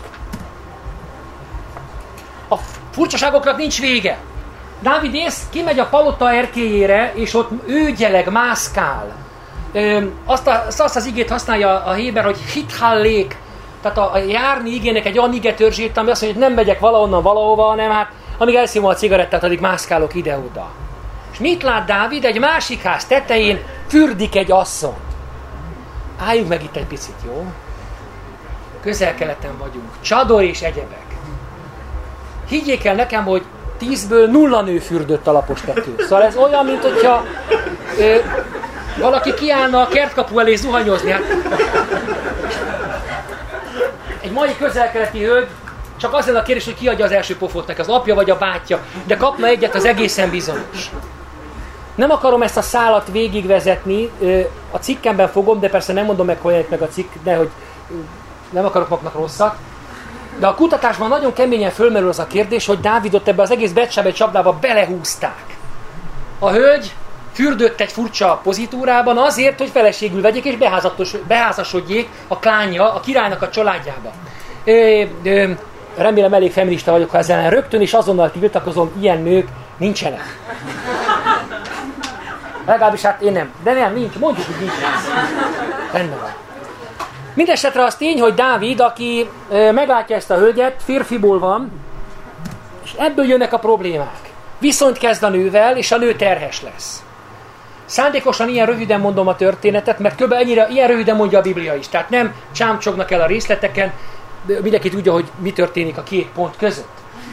A furcsaságoknak nincs vége. Dávid ész kimegy a palota erkélyére, és ott őgyeleg, mászkál. Ö, azt, a, azt az igét használja a héber, hogy hithallék, tehát a, a járni igének egy olyan ige törzsét, ami azt mondja, hogy nem megyek valahonnan valahova, hanem hát amíg elszívom a cigarettát, addig mászkálok ide-oda. És mit lát Dávid? Egy másik ház tetején fürdik egy asszony. Álljunk meg itt egy picit, jó? Közel-keleten vagyunk. Csador és egyebek. Higgyék el nekem, hogy tízből nulla nő fürdött a lapos tető. Szóval ez olyan, mint hogyha ö, valaki kiállna a kertkapu elé zuhanyozni. Hát, egy mai közel-keleti hölgy csak az lenne a kérdés, hogy ki adja az első pofot neki, az apja vagy a bátyja, de kapna egyet, az egészen bizonyos. Nem akarom ezt a szálat végigvezetni, a cikkemben fogom, de persze nem mondom meg, hogy meg a cikk, de hogy nem akarok magnak rosszat. De a kutatásban nagyon keményen fölmerül az a kérdés, hogy Dávidot ebbe az egész Betsebe csapdába belehúzták. A hölgy fürdött egy furcsa pozitúrában azért, hogy feleségül vegyék és beházasodjék a klánja, a királynak a családjába. Ö, ö, remélem elég feminista vagyok, ha ezzel ellen rögtön és azonnal tiltakozom, ilyen nők nincsenek. Legalábbis hát én nem. De nem, nincs. Mondjuk, hogy nincs. Rendben van. Mindenesetre az tény, hogy Dávid, aki ö, meglátja ezt a hölgyet, férfiból van, és ebből jönnek a problémák. Viszonyt kezd a nővel, és a nő terhes lesz. Szándékosan ilyen röviden mondom a történetet, mert kb. Ennyire, ilyen röviden mondja a Biblia is. Tehát nem csámcsognak el a részleteken, mindenki tudja, hogy mi történik a két pont között.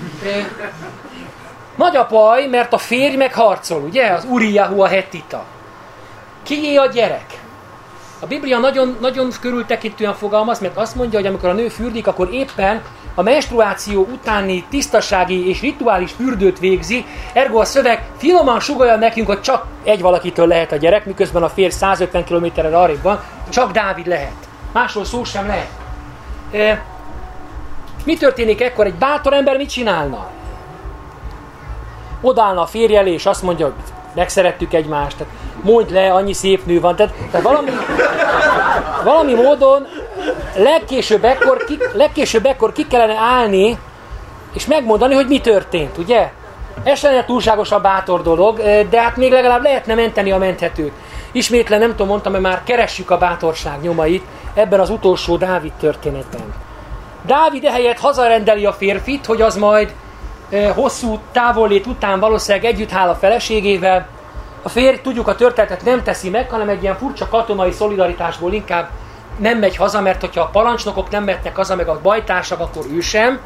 Nagy a baj, mert a férj meg harcol, ugye? Az Uriahu a hettita. Kié a gyerek? A Biblia nagyon, nagyon körültekintően fogalmaz, mert azt mondja, hogy amikor a nő fürdik, akkor éppen a menstruáció utáni tisztasági és rituális fürdőt végzi, ergo a szöveg finoman sugallja nekünk, hogy csak egy valakitől lehet a gyerek, miközben a férj százötven kilométerre arrébb van, csak Dávid lehet. Másról szó sem lehet. E, mi történik ekkor? Egy bátor ember mit csinálna? Odállna a férj elé, és azt mondja, hogy megszerettük egymást, tehát mondd le, annyi szép nő van. Tehát, tehát valami, valami módon legkésőbb ekkor, ki, legkésőbb ekkor ki kellene állni, és megmondani, hogy mi történt, ugye? Ez lenne túlságosan bátor dolog, de hát még legalább lehetne menteni a menthetőt. Ismétlen, nem tudom, mondtam, hogy már keressük a bátorság nyomait ebben az utolsó Dávid történetben. Dávid ehelyett hazarendeli a férfit, hogy az majd hosszú távollét után valószínűleg együtt áll a feleségével. A férj, tudjuk, a történetet nem teszi meg, hanem egy ilyen furcsa katonai szolidaritásból inkább nem megy haza, mert hogyha a parancsnokok nem mehetnek haza, meg a bajtársak, akkor ő sem.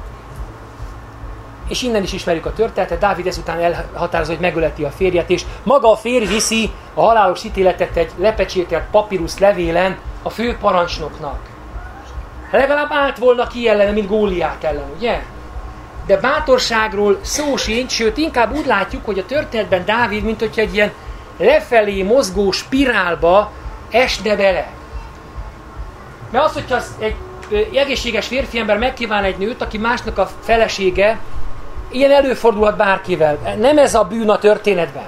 És innen is ismerjük a történetet. Dávid ezután elhatározza, hogy megöleti a férjet, és maga a férj viszi a halálos ítéletet egy lepecsételt papírusz levélen a fő parancsnoknak. Legalább állt volna ki ellene, mint Góliát ellen, ugye? De bátorságról szó sincs, sőt inkább úgy látjuk, hogy a történetben Dávid, mint hogyha egy ilyen lefelé mozgó spirálba esne bele. Mert az, hogyha az egy egészséges férfi ember megkíván egy nőt, aki másnak a felesége, ilyen előfordulhat bárkivel. Nem ez a bűn a történetben.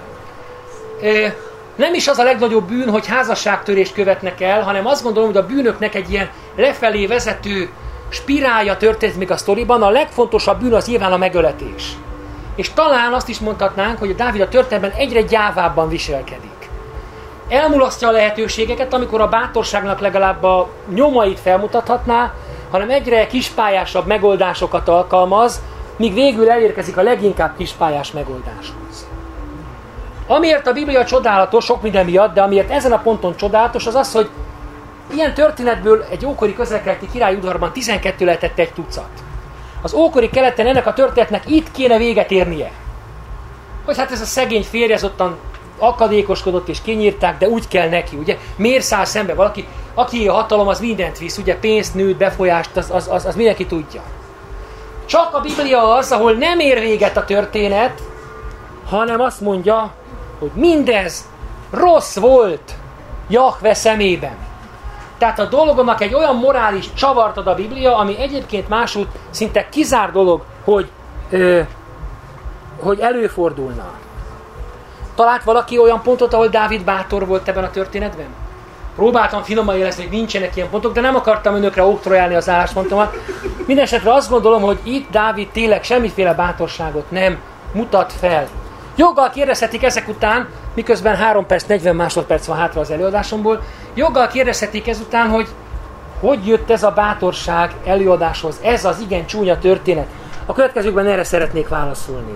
Nem is az a legnagyobb bűn, hogy házasságtörést követnek el, hanem azt gondolom, hogy a bűnöknek egy ilyen lefelé vezető spirálja történt még a sztoriban, a legfontosabb bűn az nyilván a megöletés. És talán azt is mondhatnánk, hogy a Dávid a történetben egyre gyávábban viselkedik. Elmulasztja a lehetőségeket, amikor a bátorságnak legalább a nyomait felmutathatná, hanem egyre kispályásabb megoldásokat alkalmaz, míg végül elérkezik a leginkább kispályás megoldáshoz. Amiért a Biblia csodálatos, sok minden miatt, de amiért ezen a ponton csodálatos, az az, hogy ilyen történetből egy ókori közel-keleti királyudvarban tizenkettő lehetett egy tucat. Az ókori keleten ennek a történetnek itt kéne véget érnie. Hogy hát ez a szegény férj, ez ottan akadékoskodott és kinyírták, de úgy kell neki, ugye? Miért száll szembe valaki? Aki a hatalom, az mindent visz, ugye? Pénzt, nőt, befolyást, az, az, az, az mindenki tudja. Csak a Biblia az, ahol nem ér véget a történet, hanem azt mondja, hogy mindez rossz volt Jahve szemében. Tehát a dolognak egy olyan morális csavart ad a Biblia, ami egyébként másút szinte kizár dolog, hogy, ö, hogy előfordulna. Talált valaki olyan pontot, ahol Dávid bátor volt ebben a történetben? Próbáltam finoman jelezni, hogy nincsenek ilyen pontok, de nem akartam önökre oktrojálni az álláspontomat. Mindenesetre azt gondolom, hogy itt Dávid tényleg semmiféle bátorságot nem mutat fel. Joggal kérdezhetik ezek után, miközben három perc, negyven másodperc van hátra az előadásomból, joggal kérdezhetik ezután, hogy hogy jött ez a bátorság előadáshoz, ez az igen csúnya történet. A következőkben erre szeretnék válaszolni.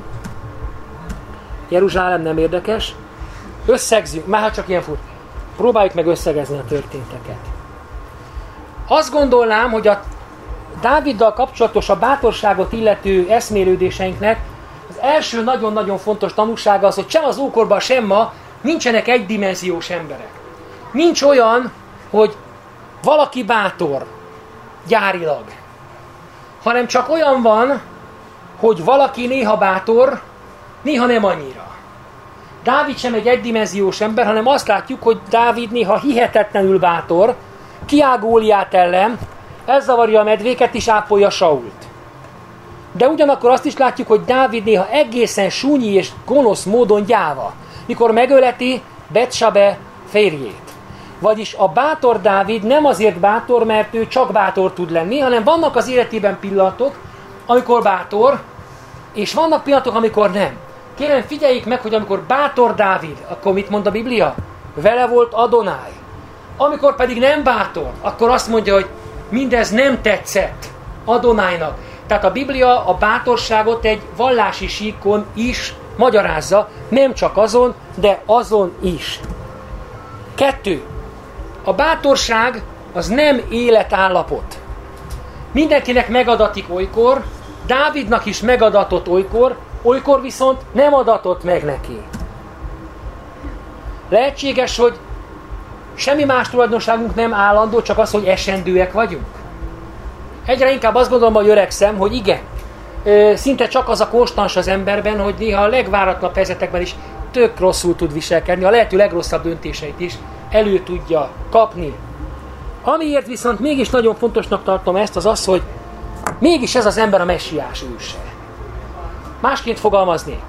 Jeruzsálem nem érdekes. Összegzünk, már csak ilyen fut. Próbáljuk meg összegezni a történteket. Azt gondolnám, hogy a Dáviddal kapcsolatos a bátorságot illető eszmélődéseinknek az első nagyon-nagyon fontos tanúsága az, hogy sem az ókorban, sem ma nincsenek egydimenziós emberek. Nincs olyan, hogy valaki bátor gyárilag, hanem csak olyan van, hogy valaki néha bátor, néha nem annyira. Dávid sem egy egydimenziós ember, hanem azt látjuk, hogy Dávid néha hihetetlenül bátor, kiáll Góliát ellen, elzavarja a medvéket és ápolja Sault. De ugyanakkor azt is látjuk, hogy Dávid néha egészen súnyi és gonosz módon gyáva, mikor megöleti Betsabe férjét. Vagyis a bátor Dávid nem azért bátor, mert ő csak bátor tud lenni, hanem vannak az életében pillanatok, amikor bátor, és vannak pillanatok, amikor nem. Kérem, figyeljék meg, hogy amikor bátor Dávid, akkor mit mond a Biblia? Vele volt Adonai. Amikor pedig nem bátor, akkor azt mondja, hogy mindez nem tetszett Adonainak. Tehát a Biblia a bátorságot egy vallási síkon is magyarázza, nem csak azon, de azon is. Kettő. A bátorság az nem életállapot. Mindenkinek megadatik olykor, Dávidnak is megadatott olykor, olykor viszont nem adatott meg neki. Lehetséges, hogy semmi más tulajdonságunk nem állandó, csak az, hogy esendőek vagyunk. Egyre inkább azt gondolom, hogy öregszem, hogy igen, szinte csak az a konstans az emberben, hogy néha a legváratlanabb helyzetekben is tök rosszul tud viselkedni, a lehető legrosszabb döntéseit is elő tudja kapni. Amiért viszont mégis nagyon fontosnak tartom ezt, az az, hogy mégis ez az ember a messiás őse. Másként fogalmaznék.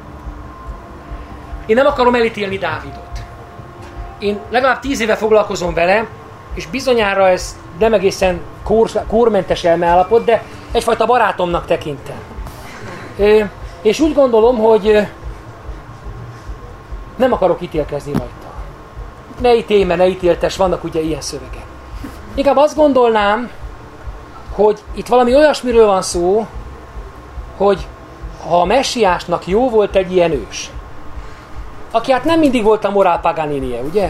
Én nem akarom elítélni Dávidot. Én legalább tíz éve foglalkozom vele, és bizonyára ez nem egészen kór, kórmentes elmeállapot, de egyfajta barátomnak tekintem. É, és úgy gondolom, hogy nem akarok ítélkezni rajta. Ne ítélj, mert ne ítéltes, vannak ugye ilyen szövegek. Inkább azt gondolnám, hogy itt valami olyasmiről van szó, hogy ha a messiásnak jó volt egy ilyen ős, aki hát nem mindig volt a morál Paganinie, ugye?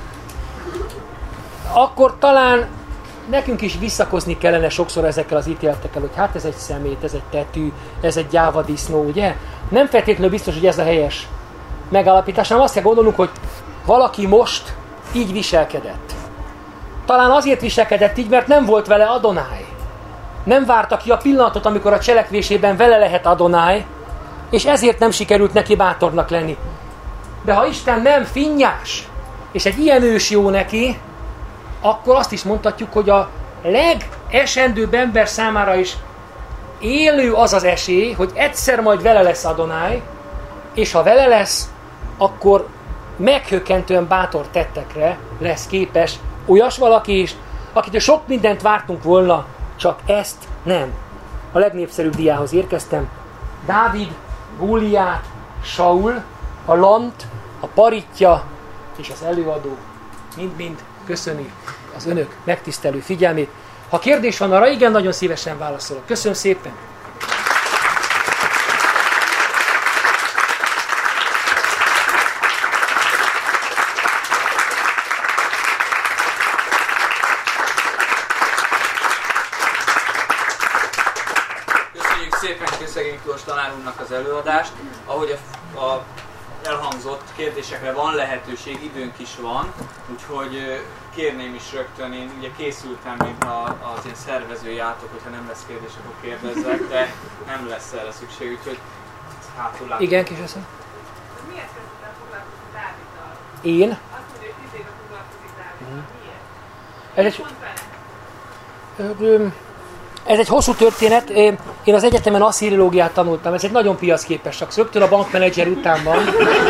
Akkor talán nekünk is visszakozni kellene sokszor ezekkel az ítéletekkel, hogy hát ez egy szemét, ez egy tetű, ez egy gyáva disznó, ugye? Nem feltétlenül biztos, hogy ez a helyes megállapítás, hanem azt kell gondolnunk, hogy valaki most így viselkedett. Talán azért viselkedett így, mert nem volt vele Adonai. Nem várta ki a pillanatot, amikor a cselekvésében vele lehet Adonai, és ezért nem sikerült neki bátornak lenni. De ha Isten nem finnyás, és egy ilyen ős jó neki, akkor azt is mondhatjuk, hogy a legesendőbb ember számára is élő az az esély, hogy egyszer majd vele lesz Adonai, és ha vele lesz, akkor meghökkentően bátor tettekre lesz képes olyas valaki is, akitől sok mindent vártunk volna, csak ezt nem. A legnépszerűbb diához érkeztem. Dávid, Góliát, Saul, a lant, a paritja és az előadó mind-mind köszöni az önök megtisztelő figyelmét. Ha kérdés van arra, igen, nagyon szívesen válaszolok. Köszönöm szépen! Köszönjük szépen Kőszegény Miklós tanár úrnak az előadást. Ahogy a, a elhangzott kérdésekre van lehetőség, időnk is van, úgyhogy kérném is rögtön, én ugye készültem, mint az én szervezői átok, hogyha nem lesz kérdés, akkor kérdezzek, de nem lesz erre szükség, úgyhogy hátul látom. Igen, kisasszony. Miért kezdtem foglalkozni Dáviddal? Én? Azt mondja, hogy tíz éve foglalkozik Dáviddal. Hmm. Miért? Ez egy, Pont vele? ez egy hosszú történet. Én az egyetemen asszíriológiát tanultam, ez egy nagyon piacképes szak. Rögtön a bankmenedzser után van.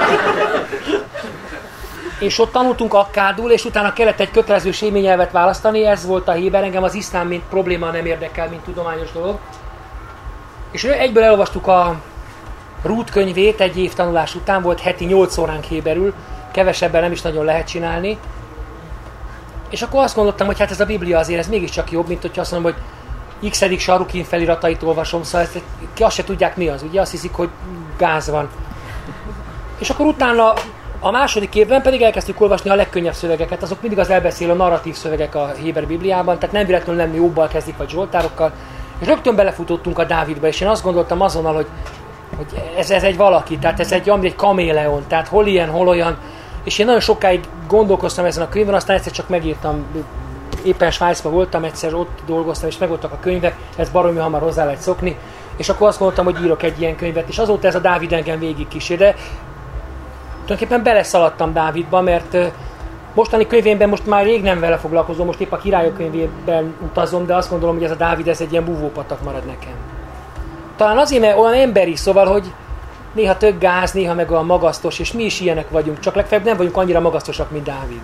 És ott tanultunk akkádul, és utána kellett egy kötelező séményelvet választani, ez volt a héber, engem az iszlám mint probléma nem érdekel, mint tudományos dolog. És egyből elolvastuk a Rút könyvét egy év tanulás után, volt heti nyolc óránk héberül, kevesebben nem is nagyon lehet csinálni. És akkor azt gondoltam, hogy hát ez a Biblia azért, ez mégiscsak jobb, mint hogyha azt mondom, hogy x-edik Sarukin feliratait olvasom, szóval ezt, azt se tudják mi az, ugye azt hiszik, hogy gáz van. És akkor utána a második évben pedig elkezdtük olvasni a legkönnyebb szövegeket, azok mindig az elbeszélő narratív szövegek a héber Bibliában, tehát nem véletlenül nem Jóbbal kezdik, vagy Zsoltárokkal, és rögtön belefutottunk a Dávidba, és én azt gondoltam azonnal, hogy, hogy ez, ez egy valaki, tehát ez egy, egy kaméleon, tehát hol ilyen, hol olyan, és én nagyon sokáig gondolkoztam ezen a könyvben, aztán egyszer csak megírtam, éppen Svájcban voltam, egyszer ott dolgoztam, és megvoltak a könyvek, ez baromi hamar hozzá lehet szokni, és akkor azt gondoltam, hogy írok egy ilyen könyvet, és azóta ez a Dávid engem végig kísér, de tulajdonképpen beleszaladtam Dávidba, mert Mostani könyvében most már rég nem vele foglalkozom, most épp a Királyok könyvében utazom, de azt gondolom, hogy ez a Dávid, ez egy ilyen búvópatak marad nekem. Talán azért, mert olyan emberi, szóval, hogy néha tök gáz, néha meg olyan magasztos, és mi is ilyenek vagyunk, csak legfeljebb nem vagyunk annyira magasztosak, mint Dávid.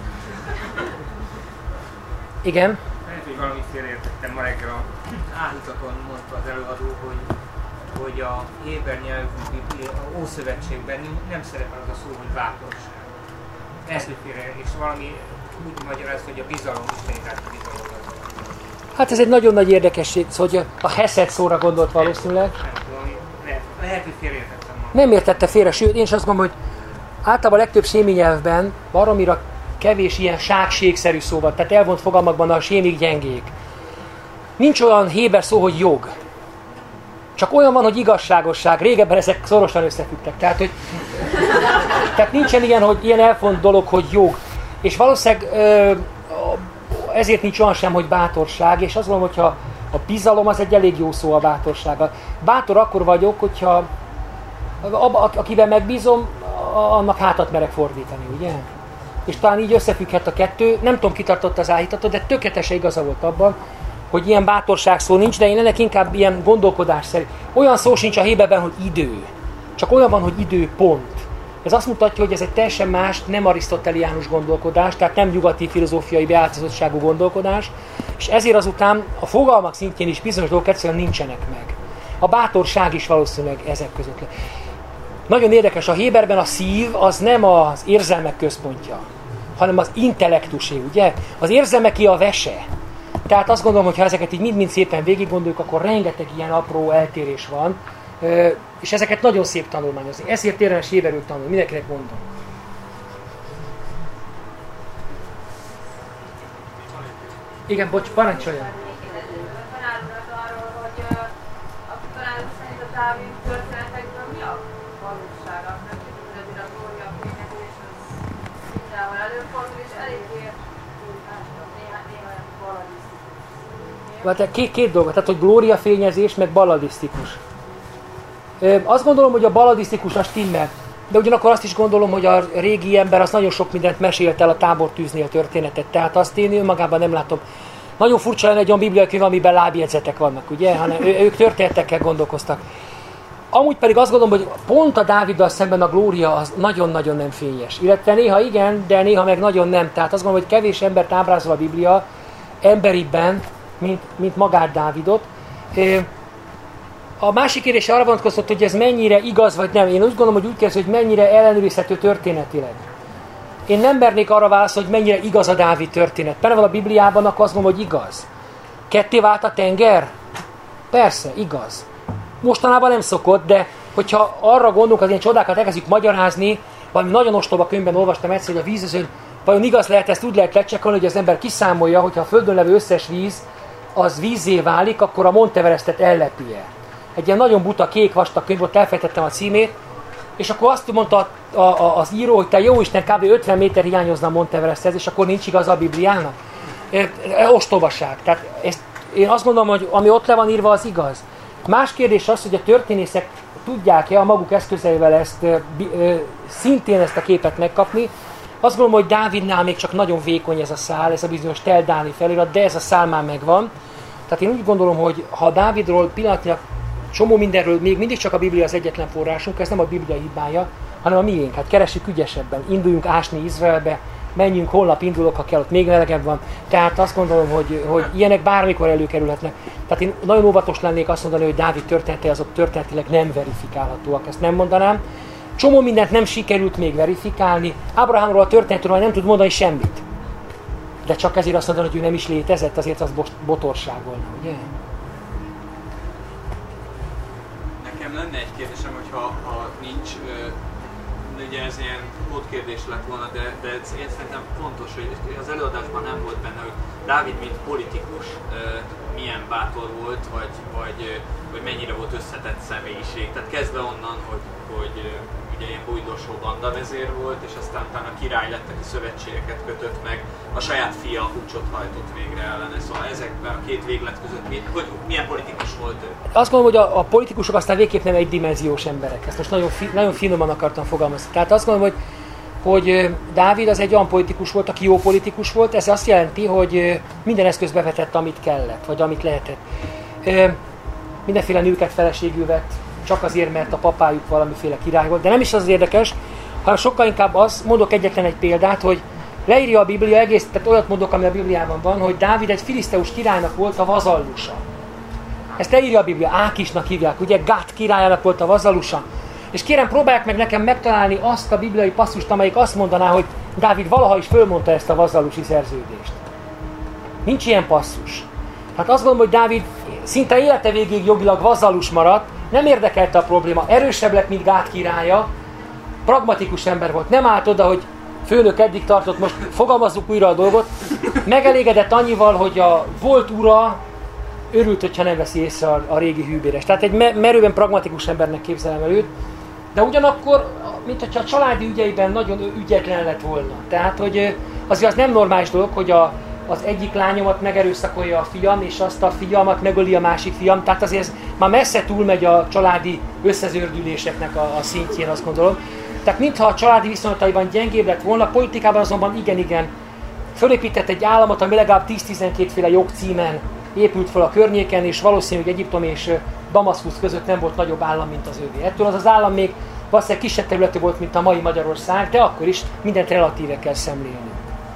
Igen? Lehet, hogy valamit félreértettem ma reggel a áhítaton mondta az előadó, hogy, hogy a héber nyelvű a Ószövetségben nem szerepel az a szó, hogy bátorság. Ez, hogy félre, és valami úgy magyaráz, hogy a bizalom is tehát a bizalom. Hát ez egy nagyon nagy érdekesség, hogy a heszed szóra gondolt valószínűleg. Nem tudom, lehet, lehet hogy félreértettem ma. Nem értette félre, sőt, én is azt mondom, hogy általában a legtöbb sémi nyelvben baromira kevés ilyen ságségszerű szó van, tehát elvont fogalmakban a sémik gyengék. Nincs olyan héber szó, hogy jog. Csak olyan van, hogy igazságosság. Régebben ezek szorosan összefüggtek. Tehát, hogy, tehát nincsen ilyen, hogy ilyen elfont dolog, hogy jog. És valószínűleg ö, ezért nincs olyan sem, hogy bátorság, és azt gondolom, hogyha a bizalom az egy elég jó szó, a bátorsága. Bátor akkor vagyok, hogyha akiben megbízom, annak hátat merek fordítani, ugye? És talán így összefügghet a kettő. Nem tudom, kitartott az áhítatot, de tökéletesen igaza volt abban, hogy ilyen bátorság szó nincs, de én ennek inkább ilyen gondolkodásszerű. Olyan szó sincs a héberben, hogy idő. Csak olyan van, hogy időpont. Ez azt mutatja, hogy ez egy teljesen más, nem arisztoteliánus gondolkodás, tehát nem nyugati filozófiai beállítottságú gondolkodás, és ezért azután a fogalmak szintjén is bizonyos dolgok egyszerűen nincsenek meg. A bátorság is valószínűleg ezek között. Nagyon érdekes, a héberben a szív az nem az érzelmek központja, hanem az intellektusé, ugye? Az érzelmeké a vese. Tehát azt gondolom, hogy ha ezeket így mind-mind szépen végig gondoljuk, akkor rengeteg ilyen apró eltérés van, és ezeket nagyon szép tanulmányozni. Ezért érdemes héberül tanulni, mindenkinek mondom. Igen, bocs, parancsoljon. Tanárulnak arról, hogy a tanárul szerint a Dávid történetekből mi a valósága? Mert tudod, a glória fényezés az mindenhol előfordul, és eléggé néha-néha balladisztikus. Hát két, két dolgot, tehát hogy glória fényezés, meg balladisztikus. Azt gondolom, hogy a balladisztikus a stimmel, de ugyanakkor azt is gondolom, hogy a régi ember az nagyon sok mindent mesélt el a tábortűznél történetet, tehát azt én önmagában nem látom. Nagyon furcsa lenne egy olyan bibliai könyv, amiben lábjegyzetek vannak, ugye? Hanem ő, ők történetekkel gondolkoztak. Amúgy pedig azt gondolom, hogy pont a Dáviddal szemben a glória az nagyon-nagyon nem fényes. Illetve néha igen, de néha meg nagyon nem. Tehát azt gondolom, hogy kevés embert ábrázol a Biblia emberibben, mint, mint magát Dávidot. A másik kérdés arra vonatkozott, hogy ez mennyire igaz vagy nem. Én úgy gondolom, hogy úgy kezdő, hogy mennyire ellenőrizhető történetileg. Én nem mernék arra válaszolni, hogy mennyire igaz a Dávid történet. Benne van a Bibliában, akkor azt gondolom, hogy igaz. Ketté vált a tenger? Persze, igaz. Mostanában nem szokott, de hogyha arra gondolunk, az ilyen csodákat elkezdjük magyarázni, valami nagyon ostoba könyvben olvastam egyszer, hogy a vízözön, vajon igaz lehet, ezt úgy lehet lecsekolni, hogy az ember kiszámolja, hogyha a földön levő összes víz az vízzé válik, akkor a Monteverestet ellepi-e. Egy ilyen nagyon buta, kék vastag könyv, ott elfejtettem a címét, és akkor azt mondta a, a, az író, hogy te jóisten, kb. ötven méter hiányozna a Monteveresthez, és akkor nincs igaz a Bibliának. E, e, ostobaság. Tehát ezt, én azt gondolom, hogy ami ott le van írva, az igaz. Más kérdés az, hogy a történészek tudják-e a maguk eszközeivel ezt e, e, szintén ezt a képet megkapni. Azt gondolom, hogy Dávidnál még csak nagyon vékony ez a szál, ez a bizonyos Teldáni felirat, de ez a szál már megvan. Tehát én úgy gondolom, hogy ha Dávidról pillanatnyilag csomó mindenről még mindig csak a Biblia az egyetlen forrásunk, ez nem a Biblia hibája, hanem a miénk. Hát keressük ügyesebben, induljunk ásni Izraelbe, menjünk, holnap indulok, ha kell, ott még melegebb van. Tehát azt gondolom, hogy, hogy ilyenek bármikor előkerülhetnek. Tehát én nagyon óvatos lennék azt mondani, hogy Dávid történetei azok történetileg nem verifikálhatóak, ezt nem mondanám. Csomó mindent nem sikerült még verifikálni. Ábrahámról a történetről nem tud mondani semmit. De csak ezért azt mondani, hogy ő nem is létezett, azért az botorság volna, ugye? Lenne egy kérdésem, hogyha ha nincs, ugye ez ilyen pótkérdés lett volna, de, de ez én szerintem fontos, hogy az előadásban nem volt benne, hogy Dávid, mint politikus, milyen bátor volt, vagy, vagy, vagy mennyire volt összetett személyiség. Tehát kezdve onnan, hogy, hogy ugye ilyen bújdosó bandavezér volt, és aztán utána király lett, aki szövetségeket kötött meg, a saját fia húcsot hajtott végre ellene. Szóval ezekben a két véglet között mi, hogy milyen politikus volt ő? Azt gondolom, hogy a, a politikusok aztán végképp nem egydimenziós emberek. Ezt most nagyon, fi, nagyon finoman akartam fogalmazni. Tehát azt gondolom, hogy hogy Dávid az egy olyan politikus volt, aki jó politikus volt, ez azt jelenti, hogy minden eszközt bevetett, amit kellett, vagy amit lehetett. Mindenféle nőket feleségül vett, csak azért, mert a papájuk valamiféle király volt, de nem is az, az érdekes, hanem sokkal inkább az, mondok egyetlen egy példát, hogy leírja a Biblia egész, tehát olyat mondok, ami a Bibliában van, hogy Dávid egy filiszteus királynak volt a vazallusa. Ezt leírja a Biblia, Ákisnak hívják, ugye Gát királyának volt a vazallusa. És kérem, próbálják meg nekem megtalálni azt a bibliai passzust, amelyik azt mondaná, hogy Dávid valaha is fölmondta ezt a vazallusi szerződést. Nincs ilyen passzus. Hát azt gondolom, hogy Dávid szinte élete végéig jogilag vazallus maradt, nem érdekelte a probléma, erősebb lett, mint Gát királya, pragmatikus ember volt, nem állt oda, hogy főnök eddig tartott, most fogalmazzuk újra a dolgot, megelégedett annyival, hogy a volt ura örült, hogyha nem veszi észre a, a régi hűbéres. Tehát egy merőben pragmatikus embernek képzelem el őt, de ugyanakkor, mint hogyha a családi ügyeiben nagyon ügyetlen lett volna. Tehát, hogy azért az nem normális dolog, hogy a, az egyik lányomat megerőszakolja a fiam, és azt a fiamat megöli a másik fiam. Tehát azért ez már messze túlmegy a családi összezördüléseknek a, a szintjén, azt gondolom. Tehát mintha a családi viszonylataiban gyengébb lett volna, politikában azonban igen-igen fölépített egy államot, ami legalább tíz-tizenkét féle jogcímen épült fel a környéken, és valószínű, hogy Egyiptom és Damaszkusz között nem volt nagyobb állam, mint az övé. Ettől az az állam még valószínűleg kisebb területű volt, mint a mai Magyarország, de akkor is mindent relatíve kell szemlélni.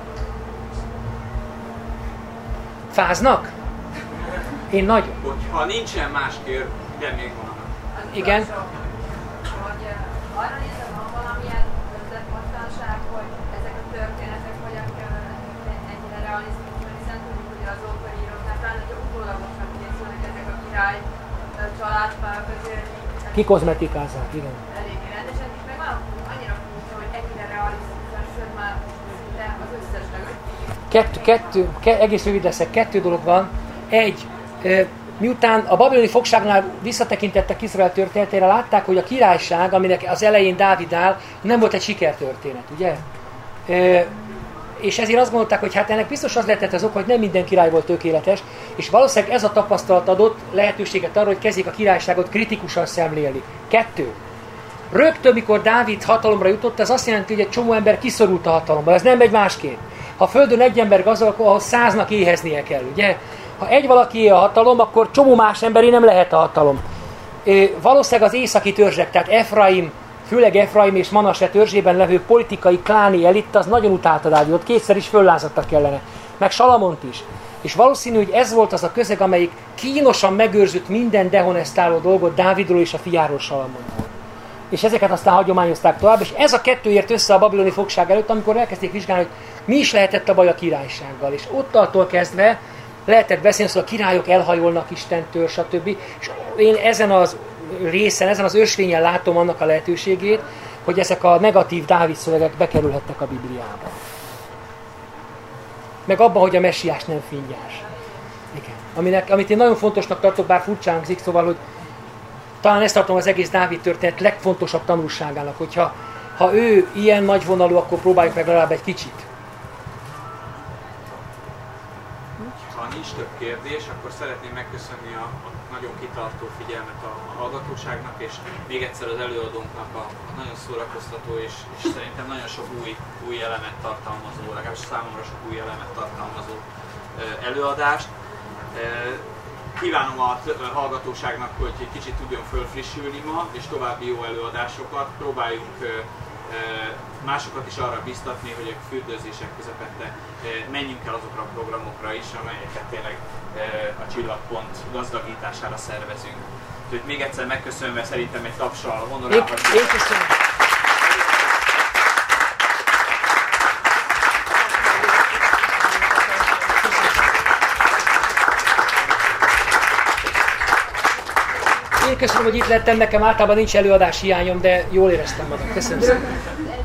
Fáznak? Én nagyon. Hogyha nincsen más kér, de még van. Igen. Hogy arra nézve van valamilyen ötletmostalság, hogy ezek a történetek hogyan kerülnek ennyire realisztikusban, hiszen tudjuk, hogy az ókori íróknál, talán, hogyha utólagosan készülnek ezek a király családfák, azért Kikozmetikázzák, igen. eléggé rendesen, és meg van annyira furcsa, hogy ennyire realisztikusan, sőt már szinte az összes legöt. Kettő, kettő, ke, egész rövid leszek, kettő dolog van. Egy, e, miután a babiloni fogságnál visszatekintettek Izrael történetére, látták, hogy a királyság, aminek az elején Dávid áll, nem volt egy sikertörténet, ugye? E, és ezért azt gondolták, hogy hát ennek biztos az lehetett az ok, hogy nem minden király volt tökéletes, és valószínűleg ez a tapasztalat adott lehetőséget arra, hogy kezdjék a királyságot kritikusan szemlélni. Kettő. Rögtön, mikor Dávid hatalomra jutott, ez azt jelenti, hogy egy csomó ember kiszorult a hatalomba. Ez nem megy másképp. Ha a földön egy ember gazdag, akkor ahhoz száznak éheznie kell, ugye? Ha egy valaki a hatalom, akkor csomó más emberi nem lehet a hatalom. É, valószínűleg az északi törzsek, tehát Efraim, főleg Efraim és Manasse törzsében levő politikai kláni elit, az nagyon utálta Dávidot, kétszer is föllázadtak ellene, meg Salamont is. És valószínű, hogy ez volt az a közeg, amelyik kínosan megőrzött minden dehonestáló dolgot Dávidról és a fiáról, Salamontról. És ezeket aztán hagyományozták tovább, és ez a kettő ért össze a babiloni fogság előtt, amikor elkezdték vizsgálni, hogy mi is lehetett a baj a királysággal. És ott attól kezdve lehetett beszélni, hogy a királyok elhajolnak Istentől, stb. És én ezen az részen, ezen az ösvényen látom annak a lehetőségét, hogy ezek a negatív Dávid szövegek bekerülhettek a Bibliába. Meg abban, hogy a messiás nem finnyás. Igen. Aminek, amit én nagyon fontosnak tartok, bár furcsán hangzik, szóval, hogy talán ezt tartom az egész Dávid történet legfontosabb tanulságának, hogyha ha ő ilyen nagyvonalú, akkor próbáljuk meg legalább egy kicsit. Ha nincs több kérdés, akkor szeretném megköszönni a, a nagyon kitartó figyelmet a, a hallgatóságnak, és még egyszer az előadónknak a, a nagyon szórakoztató és, és szerintem nagyon sok új, új elemet tartalmazó, legalábbis számomra sok új elemet tartalmazó előadást. Kívánom a hallgatóságnak, hogy egy kicsit tudjon fölfrissülni ma, és további jó előadásokat. Próbáljunk másokat is arra biztatni, hogy a fürdőzések közepette menjünk el azokra a programokra is, amelyeket tényleg a Csillagpont gazdagítására szervezünk. Úgyhogy még egyszer megköszönve, szerintem egy tapsal honorálhatjuk. Én köszönöm. Én köszönöm, hogy itt lettem, nekem általában nincs előadás hiányom, de jól éreztem magam. Köszönöm szépen.